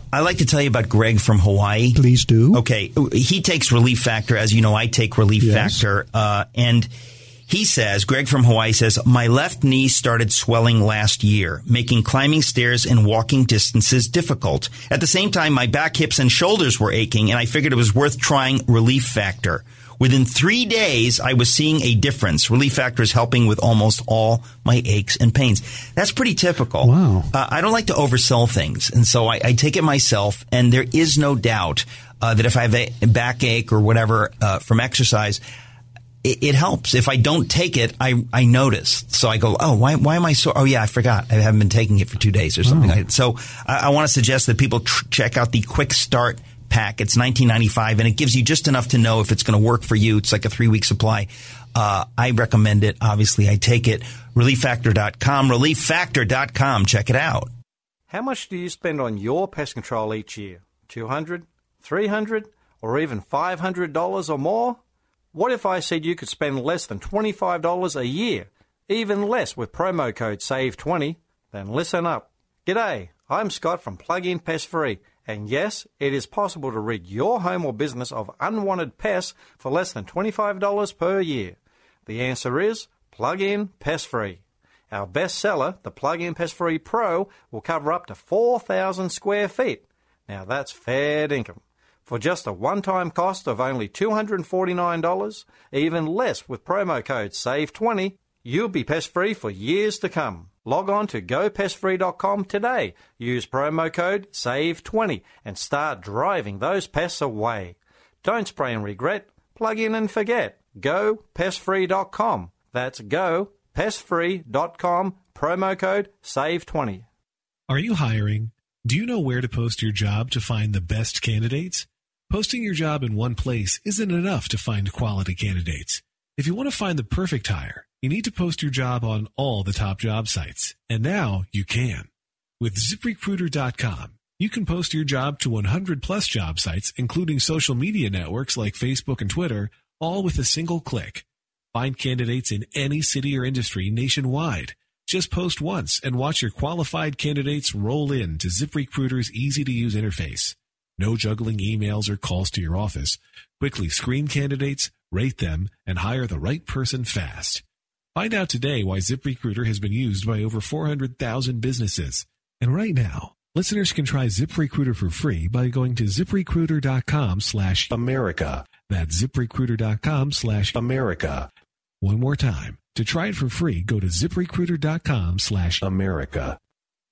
E: I like to tell you about Greg from Hawaii.
F: Please do.
E: Okay. He takes Relief Factor. As you know, I take Relief
F: Yes.
E: Factor. Uh, and he says, Greg from Hawaii says, my left knee started swelling last year, making climbing stairs and walking distances difficult. At the same time, my back, hips, and shoulders were aching, and I figured it was worth trying Relief Factor. Within three days, I was seeing a difference. Relief Factor is helping with almost all my aches and pains. That's pretty typical.
F: Wow.
E: Uh, I don't like to oversell things, and so I, I take it myself, and there is no doubt uh, that if I have a backache or whatever uh, from exercise, it, it helps. If I don't take it, I, I notice. So I go, oh, why why am I so? Oh, yeah, I forgot. I haven't been taking it for two days or something.
F: Oh.
E: Like that. So I, I want to suggest that people tr- check out the Quick Start pack. It's nineteen ninety-five, and it gives you just enough to know if it's going to work for you. It's like a three-week supply. Uh, I recommend it. Obviously, I take it. relief factor dot com. relief factor dot com. Check it out.
B: How much do you spend on your pest control each year? two hundred dollars, three hundred dollars, or even five hundred dollars or more? What if I said you could spend less than twenty-five dollars a year, even less with promo code save twenty? Then listen up. G'day, I'm Scott from Plug-in Pest Free. And yes, it is possible to rid your home or business of unwanted pests for less than twenty-five dollars per year. The answer is Plug-in Pest Free. Our best seller, the Plug-in Pest Free Pro, will cover up to four thousand square feet. Now that's fair dinkum. For just a one-time cost of only two hundred forty-nine dollars, even less with promo code save twenty, you'll be pest-free for years to come. Log on to go pest free dot com today. Use promo code save twenty and start driving those pests away. Don't spray and regret. Plug in and forget. go pest free dot com. That's go pest free dot com. Promo code save twenty.
C: Are you hiring? Do you know where to post your job to find the best candidates? Posting your job in one place isn't enough to find quality candidates. If you want to find the perfect hire, you need to post your job on all the top job sites. And now you can. With zip recruiter dot com, you can post your job to one hundred plus job sites, including social media networks like Facebook and Twitter, all with a single click. Find candidates in any city or industry nationwide. Just post once and watch your qualified candidates roll in to ZipRecruiter's easy-to-use interface. No juggling emails or calls to your office. Quickly screen candidates, rate them, and hire the right person fast. Find out today why ZipRecruiter has been used by over four hundred thousand businesses. And right now, listeners can try ZipRecruiter for free by going to ZipRecruiter.com slash America. That's ZipRecruiter.com slash America. One more time. To try it for free, go to ZipRecruiter.com slash America.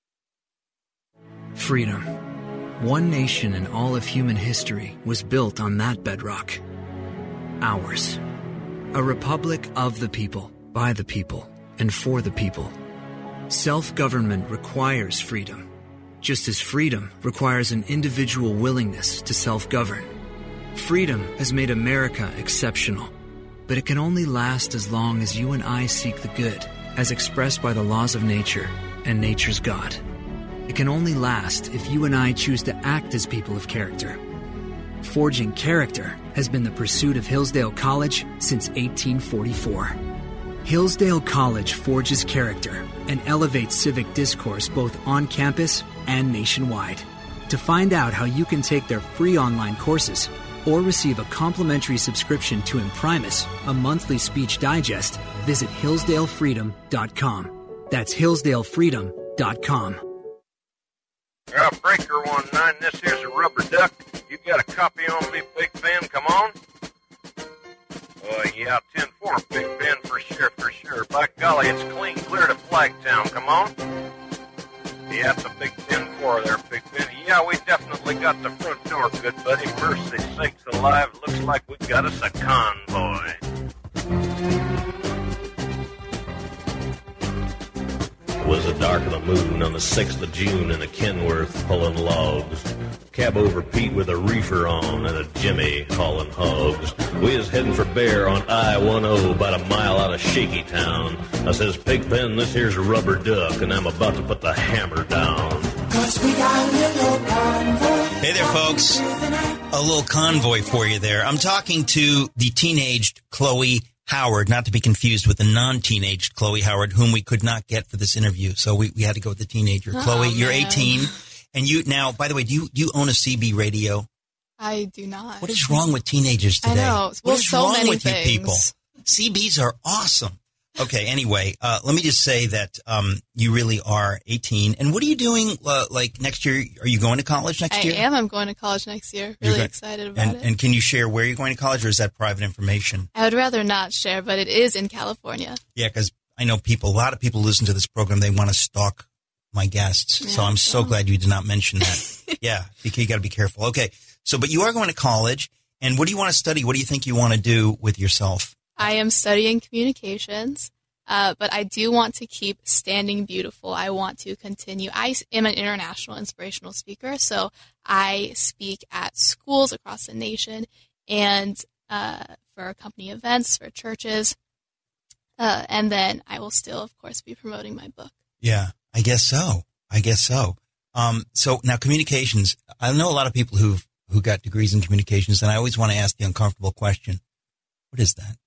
W: Freedom. One nation in all of human history was built on that bedrock. Ours. A republic of the people, by the people, and for the people. Self-government requires freedom, just as freedom requires an individual willingness to self-govern. Freedom has made America exceptional, but it can only last as long as you and I seek the good, as expressed by the laws of nature and nature's God. It can only last if you and I choose to act as people of character. Forging character has been the pursuit of Hillsdale College since eighteen forty-four. Hillsdale College forges character and elevates civic discourse both on campus and nationwide. To find out how you can take their free online courses or receive a complimentary subscription to Imprimis, a monthly speech digest, visit hillsdale freedom dot com. That's hillsdale freedom dot com.
X: Uh, Breaker one nine, this here's a rubber duck. You got a copy on me, Big Ben? Come on. Uh, yeah, ten four, Big Ben, for sure, for sure. By golly, it's clean clear to Flagtown. Come on. Yeah, it's a big ten four there, Big Ben. Yeah, we definitely got the front door, good buddy. Mercy sakes alive, looks like we got us a convoy.
Y: It was the dark of the moon on the sixth of June in a Kenworth pulling logs. Cab over Pete with a reefer on and a Jimmy hauling hogs. We is heading for Bear on I ten, about a mile out of Shaky Town. I says, Pig Pen, this here's a rubber duck, and I'm about to put the hammer down.
Z: Cause we got a little convoy.
E: Hey there, folks. A little convoy for you there. I'm talking to the teenaged Chloe Howard, not to be confused with the non-teenaged Chloe Howard, whom we could not get for this interview. So we, we had to go with the teenager.
G: Oh,
E: Chloe, you're
G: man.
E: eighteen, And you now, by the way, do you do you own a C B radio?
G: I do not.
E: What is wrong with teenagers today?
G: I know.
E: What
G: Well,
E: is
G: so
E: wrong
G: many
E: with
G: things.
E: you people? C Bs are awesome. Okay, anyway, uh, let me just say that um, you really are eighteen. And what are you doing, uh, like, next year? Are you going to college next
G: I
E: year?
G: am. I'm going to college next year.
E: You're
G: Really
E: go-
G: excited about
E: and,
G: it.
E: And can you share where you're going to college, or is that private information?
G: I would rather not share, but it is in California.
E: Yeah, because I know people, a lot of people listen to this program. They want to stalk my guests.
G: Yeah,
E: so I'm so
G: so.
E: glad you did not mention that. Yeah, because you got to be careful. Okay, so but you are going to college. And what do you want to study? What do you think you want to do with yourself?
G: I am studying communications, uh, but I do want to keep standing beautiful. I want to continue. I am an international inspirational speaker, so I speak at schools across the nation and uh, for company events, for churches. Uh, and then I will still, of course, be promoting my book.
E: Yeah, I guess so. I guess so. Um, so now communications, I know a lot of people who've, who got degrees in communications, and I always want to ask the uncomfortable question. What is that?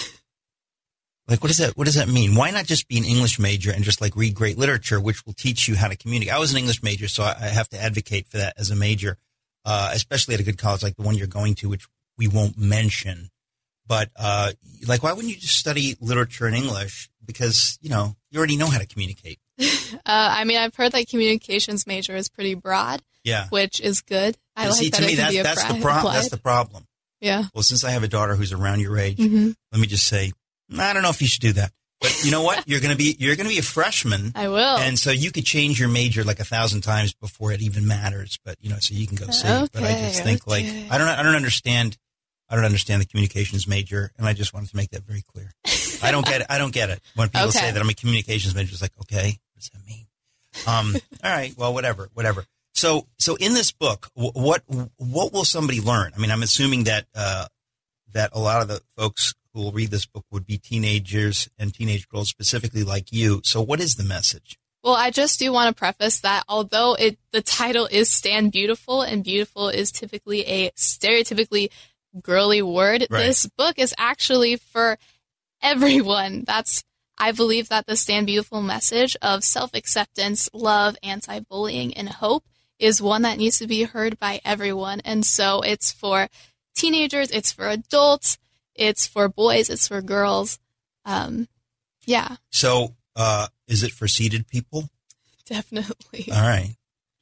E: Like, what does that, what does that mean? Why not just be an English major and just like read great literature, which will teach you how to communicate? I was an English major, so I, I have to advocate for that as a major, uh, especially at a good college like the one you're going to, which we won't mention. But, uh, like, why wouldn't you just study literature in English? Because, you know, you already know how to communicate.
G: Uh, I mean, I've heard that communications major is pretty broad,
E: Yeah.
G: which is good. I
E: And
G: like
E: see,
G: that
E: to
G: it
E: me,
G: can
E: that's,
G: be
E: that's, the
G: applied.
E: pro- that's the problem.
G: Yeah.
E: Well, since I have a daughter who's around your age,
G: Mhm.
E: let me just say, I don't know if you should do that. But you know what? You're going to be you're going to be a freshman.
G: I will.
E: And so you could change your major like a thousand times before it even matters. But you know, so you can go see. it. But I just
G: Okay,
E: think like
G: okay.
E: I don't I don't understand I don't understand the communications major, and I just wanted to make that very clear. I don't get it. I don't get it when people
G: Okay.
E: say that I'm a communications major. It's like, okay, what does that mean? Um, all right, well, whatever, whatever. So, so in this book, wh- what what will somebody learn? I mean, I'm assuming that uh, that a lot of the folks who will read this book would be teenagers and teenage girls, specifically like you. So, what is the message?
G: Well, I just do want to preface that although it the title is Stand Beautiful, and beautiful is typically a stereotypically girly word,
A: Right.
G: this book is actually for everyone. That's I believe that the Stand Beautiful message of self-acceptance, love, anti-bullying, and hope is one that needs to be heard by everyone. And so it's for teenagers, it's for adults, it's for boys, it's for girls. Um, yeah,
E: So, uh, is it for seated people?
G: definitely.
E: All right.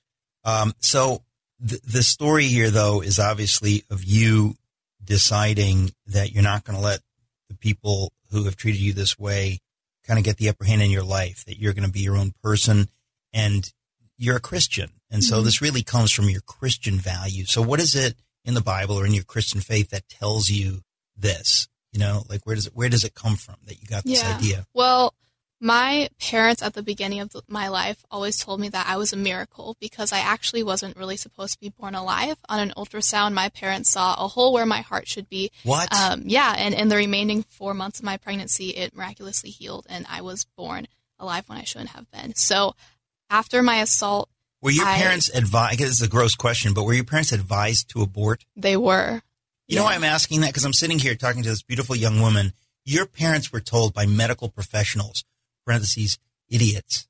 E: Um, so th- the story here, though, is obviously of you deciding that you're not going to let the people who have treated you this way kind of get the upper hand in your life, that you're going to be your own person, and you're a Christian. And so
G: Mhm.
E: this really comes from your Christian values. So what is it in the Bible or in your Christian faith that tells you this? You know, like where does it, where does it come from that you got this
G: Yeah.
E: idea?
G: Well, my parents at the beginning of the, my life always told me that I was a miracle because I actually wasn't really supposed to be born alive. On an ultrasound, my parents saw a hole where my heart should be.
E: What?
G: Um, yeah, and in the remaining four months of my pregnancy, it miraculously healed, and I was born alive when I shouldn't have been. So after my assault,
E: Were your
G: I-
E: parents advised, I guess it's a gross question, but were your parents advised to abort?
G: they were.
E: You know why I'm asking that? Because I'm sitting here talking to this beautiful young woman. Your parents were told by medical professionals, parentheses, idiots,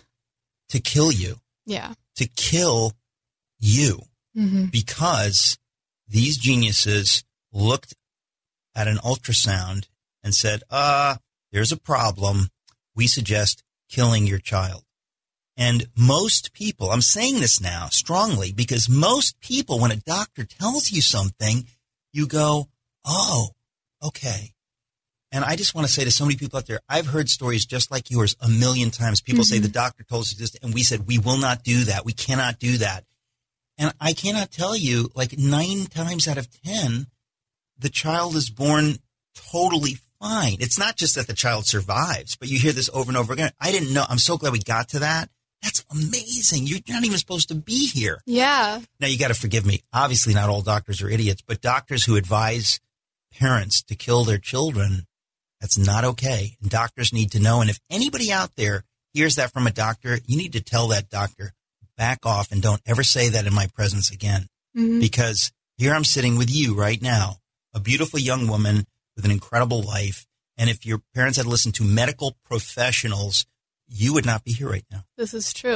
E: to kill you,
G: Yeah.
E: to kill you,
G: Mhm.
E: because these geniuses looked at an ultrasound and said, uh, there's a problem. We suggest killing your child. And most people, I'm saying this now strongly, because most people, when a doctor tells you something, you go, oh, okay. And I just want to say to so many people out there, I've heard stories just like yours a million times. People say
G: Mhm.
E: the doctor told us this, and we said, we will not do that. We cannot do that. And I cannot tell you, like nine times out of ten, the child is born totally fine. It's not just that the child survives, but you hear this over and over again. I didn't know. I'm so glad we got to that. That's amazing. You're not even supposed to be here.
G: Yeah.
E: Now, you got to forgive me. Obviously, not all doctors are idiots, but doctors who advise parents to kill their children, that's not okay. And doctors need to know. And if anybody out there hears that from a doctor, you need to tell that doctor, back off and don't ever say that in my presence again.
G: Mhm.
E: Because here I'm sitting with you right now, a beautiful young woman with an incredible life. And if your parents had listened to medical professionals, you would not be here right now.
G: This is true.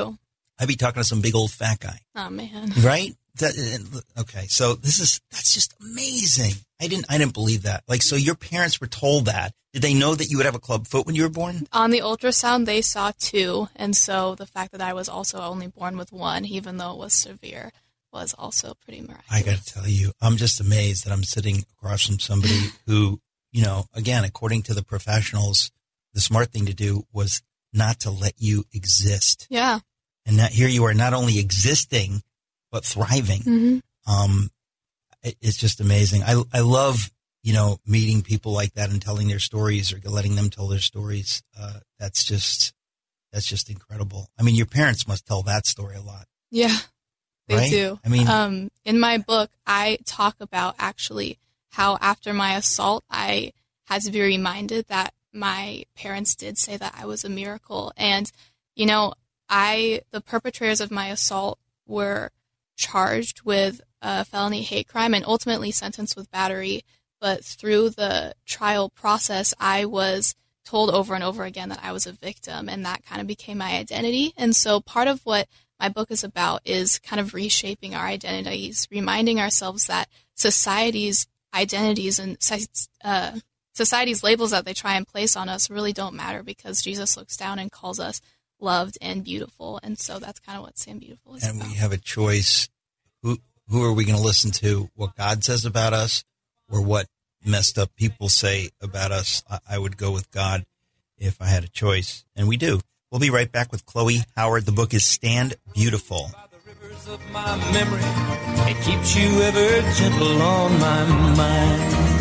E: I'd be talking to some big old fat guy.
G: Oh, man.
E: Right? That, okay, so this is, that's just amazing. I didn't, I didn't believe that. Like, so your parents were told that. Did they know that you would have a club foot when you were born?
G: On the ultrasound, they saw two, and so the fact that I was also only born with one, even though it was severe, was also pretty miraculous.
E: I got to tell you, I'm just amazed that I'm sitting across from somebody who, you know, again, according to the professionals, the smart thing to do was not to let you exist.
G: Yeah.
E: And that here you are not only existing, but thriving.
G: Mm-hmm.
E: Um, it, it's just amazing. I, I love, you know, meeting people like that and telling their stories or letting them tell their stories. Uh, that's just, that's just incredible. I mean, your parents must tell that story a lot.
G: Yeah, they
E: right?
G: do.
E: I mean,
G: um, in my book, I talk about actually how after my assault, I had to be reminded that my parents did say that I was a miracle. And, you know, I, the perpetrators of my assault were charged with a felony hate crime and ultimately sentenced with battery. But through the trial process, I was told over and over again that I was a victim, and that kind of became my identity. And so part of what my book is about is kind of reshaping our identities, reminding ourselves that society's identities and uh, society's labels that they try and place on us really don't matter, because Jesus looks down and calls us loved and beautiful. And so that's kind of what Stand Beautiful is
E: and
G: about.
E: We have a choice. Who, who are we going to listen to? What God says about us, or what messed up people say about us? I, I would go with God if I had a choice, and we do. We'll be right back with Chloe Howard. The book is Stand Beautiful.
A: By the rivers of my memory, it keeps you ever gentle on my mind.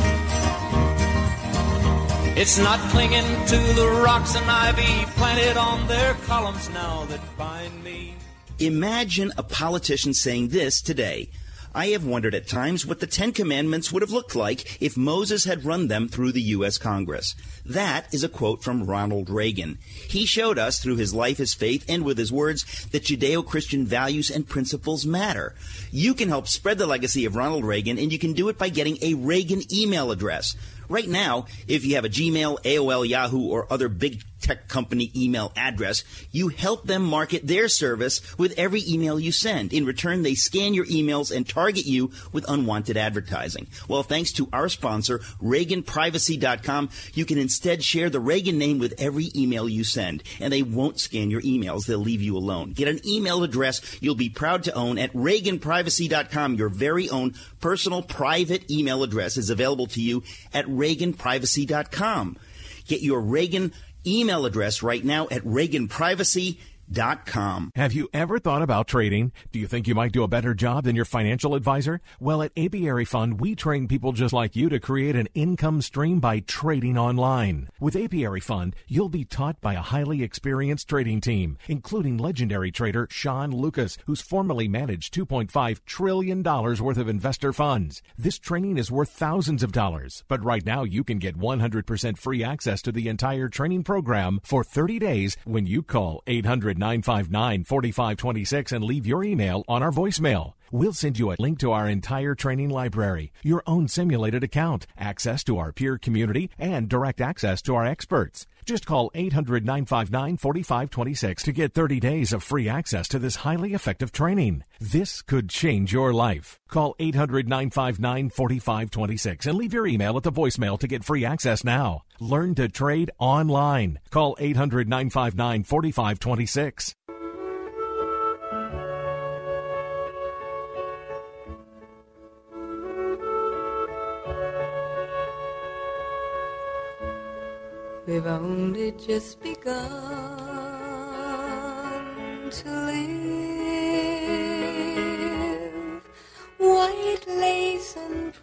A: It's not clinging to the rocks and ivy planted on their columns now that bind me.
D: Imagine a politician saying this today. I have wondered at times what the Ten Commandments would have looked like if Moses had run them through the U S Congress. That is a quote from Ronald Reagan. He showed us through his life, his faith, and with his words that Judeo-Christian values and principles matter. You can help spread the legacy of Ronald Reagan, and you can do it by getting a Reagan email address. Right now, if you have a Gmail, A O L, Yahoo, or other big tech company email address, you help them market their service with every email you send. In return, they scan your emails and target you with unwanted advertising. Well, thanks to our sponsor, Reagan Privacy dot com, you can instead share the Reagan name with every email you send, and they won't scan your emails. They'll leave you alone. Get an email address you'll be proud to own at Reagan Privacy dot com. Your very own personal private email address is available to you at Reagan Privacy dot com. Get your Reagan email address right now at Reagan Privacy dot com.
H: Have you ever thought about trading? Do you think you might do a better job than your financial advisor? Well, at Apiary Fund, we train people just like you to create an income stream by trading online. With Apiary Fund, you'll be taught by a highly experienced trading team, including legendary trader Sean Lucas, who's formerly managed two point five trillion dollars worth of investor funds. This training is worth thousands of dollars, but right now you can get one hundred percent free access to the entire training program for thirty days when you call eight hundred, nine five nine, four five two six and leave your email on our voicemail. We'll send you a link to our entire training library, your own simulated account, access to our peer community, and direct access to our experts. Just call eight hundred, nine five nine, four five two six to get thirty days of free access to this highly effective training. This could change your life. Call eight hundred, nine five nine, four five two six and leave your email at the voicemail to get free access now. Learn to trade online. Call eight hundred, nine five nine, four five two six.
I: We've only just begun to live. White lace and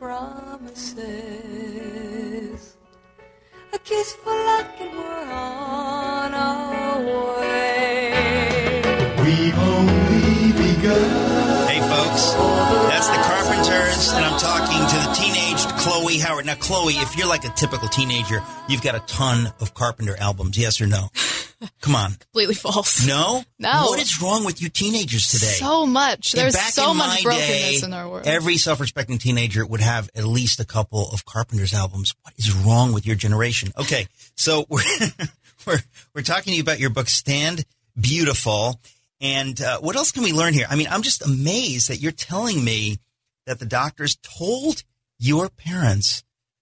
I: promises, a kiss for luck, and we're on our way.
Z: We've only begun.
E: Hey, folks, that's the Carpenters, and I'm talking to the teenaged Chloe Howard. Now, Chloe, if you're like a typical teenager, you've got a ton of Carpenter albums, yes or no? Come on.
G: Completely false.
E: No?
G: No.
E: What is wrong with you teenagers today?
G: So much. There's
E: back
G: so
E: in
G: much
E: my
G: brokenness
E: day,
G: in our world.
E: Every self-respecting teenager would have at least a couple of Carpenter's albums. What is wrong with your generation? Okay, so we're we're, we're talking to you about your book, Stand Beautiful. And uh, what else can we learn here? I mean, I'm just amazed that you're telling me that the doctors told your parents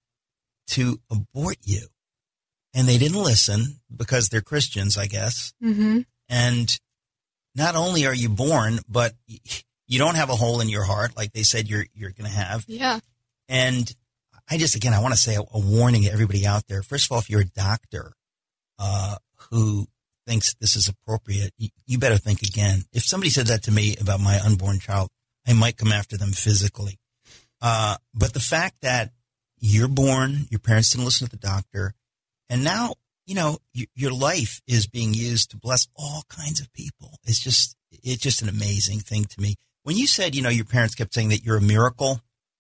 E: to abort you. And they didn't listen because they're Christians, I guess.
G: Mm-hmm.
E: And not only are you born, but you don't have a hole in your heart like they said you're you're going to have.
G: Yeah.
E: And I just, again, I want to say a, a warning to everybody out there. First of all, if you're a doctor uh, who thinks this is appropriate, you, you better think again. If somebody said that to me about my unborn child, I might come after them physically. Uh, but the fact that you're born, your parents didn't listen to the doctor, and now, you know, y- your life is being used to bless all kinds of people. It's just, it's just an amazing thing to me. When you said, you know, your parents kept saying that you're a miracle,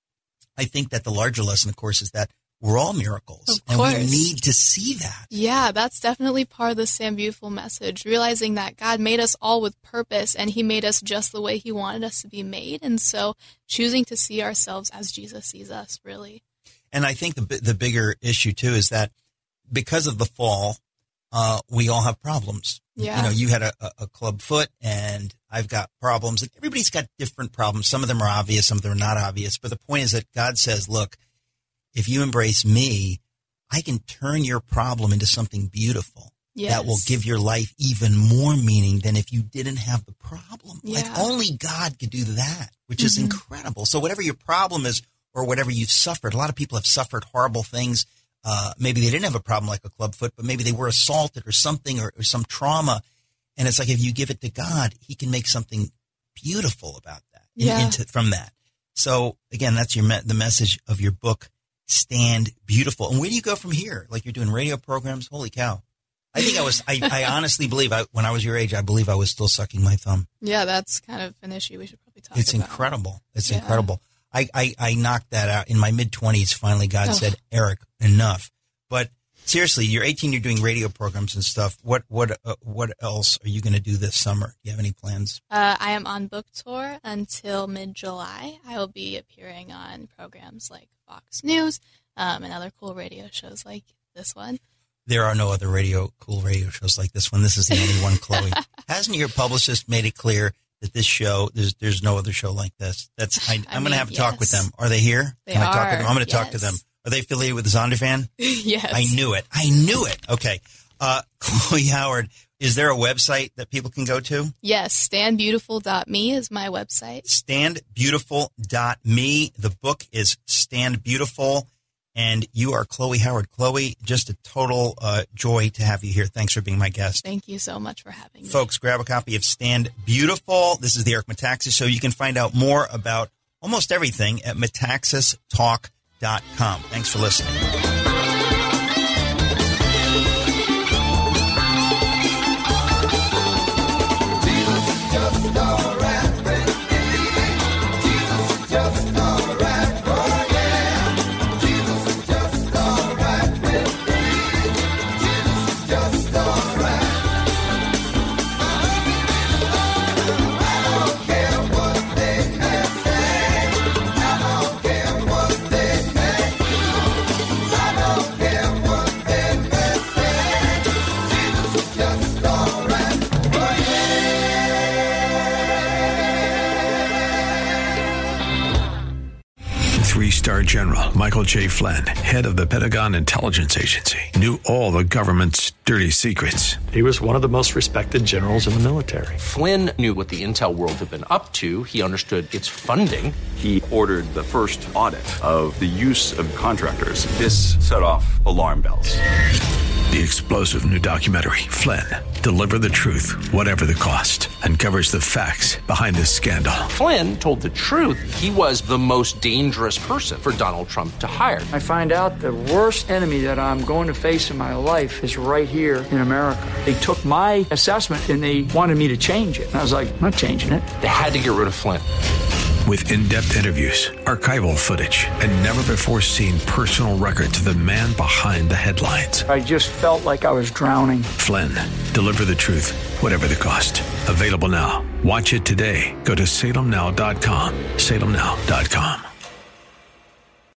E: I think that the larger lesson, of course, is that we're all miracles.
G: Of course.
E: And we need to see that.
G: Yeah, that's definitely part of the Stand Beautiful message, realizing that God made us all with purpose and he made us just the way he wanted us to be made. And so choosing to see ourselves as Jesus sees us, really.
E: And I think the the bigger issue, too, is that because of the fall, uh, we all have problems.
G: Yeah.
E: You know, you had a, a club foot and I've got problems. And everybody's got different problems. Some of them are obvious, some of them are not obvious. But the point is that God says, look, if you embrace me, I can turn your problem into something beautiful
G: yes.
E: that will give your life even more meaning than if you didn't have the problem.
G: Yeah.
E: Like only God could do that, which
G: mm-hmm.
E: is incredible. So whatever your problem is or whatever you've suffered, a lot of people have suffered horrible things. Uh, maybe they didn't have a problem like a club foot, but maybe they were assaulted or something or, or some trauma. And it's like if you give it to God, he can make something beautiful about that
G: yeah.
E: into, from that. So again, that's your me- the message of your book, Stand Beautiful. And where do you go from here? Like you're doing radio programs? Holy cow. I think I was, I, I honestly believe I, when I was your age, I believe I was still sucking my thumb.
G: Yeah, that's kind of an issue we should probably talk
E: It's
G: about.
E: incredible. It's
G: yeah.
E: incredible. I, I, I knocked that out in my mid twenties. Finally, God
G: oh.
E: said, Eric, enough. But seriously, you're eighteen, you're doing radio programs and stuff. What, what, uh, what else are you going to do this summer? Do you have any plans?
G: Uh, I am on book tour until mid-July. I will be appearing on programs like Fox News um, and other cool radio shows like this one.
E: There are no other radio, cool radio shows like this one. This is the only one, Chloe. Hasn't your publicist made it clear that this show, there's there's no other show like this? That's I, I'm going to have to
G: yes.
E: talk with them. Are they here?
G: They
E: Can I
G: are.
E: talk to them? I'm going to
G: yes.
E: talk to them. Are they affiliated with the Zondervan?
G: Yes.
E: I knew it. I knew it. Okay. Uh, Chloe Howard, is there a website that people can go to?
G: Yes. stand beautiful dot me is my website.
E: stand beautiful dot me. The book is Stand Beautiful. And you are Chloe Howard. Chloe, just a total uh, joy to have you here. Thanks for being my guest.
G: Thank you so much for having me.
E: Folks, grab a copy of Stand Beautiful. This is the Eric Metaxas Show. You can find out more about almost everything at metaxas talk dot com. Thanks for listening.
J: Three-star General Michael J. Flynn, head of the Pentagon Intelligence Agency, knew all the government's dirty secrets.
K: He was one of the most respected generals in the military.
L: Flynn knew what the intel world had been up to. He understood its funding.
M: He ordered the first audit of the use of contractors. This set off alarm bells.
J: The explosive new documentary, Flynn, Deliver the Truth, Whatever the Cost, uncovers the facts behind this scandal.
L: Flynn told the truth. He was the most dangerous person for Donald Trump to hire.
N: I find out the worst enemy that I'm going to face in my life is right here in America. They took my assessment and they wanted me to change it. And I was like, I'm not changing it.
L: They had to get rid of Flynn.
J: With in-depth interviews, archival footage, and never-before-seen personal records of the man behind the headlines.
N: I just felt like I was drowning.
J: Flynn, Deliver the Truth, Whatever the Cost. Available now. Watch it today. Go to salem now dot com. salem now dot com.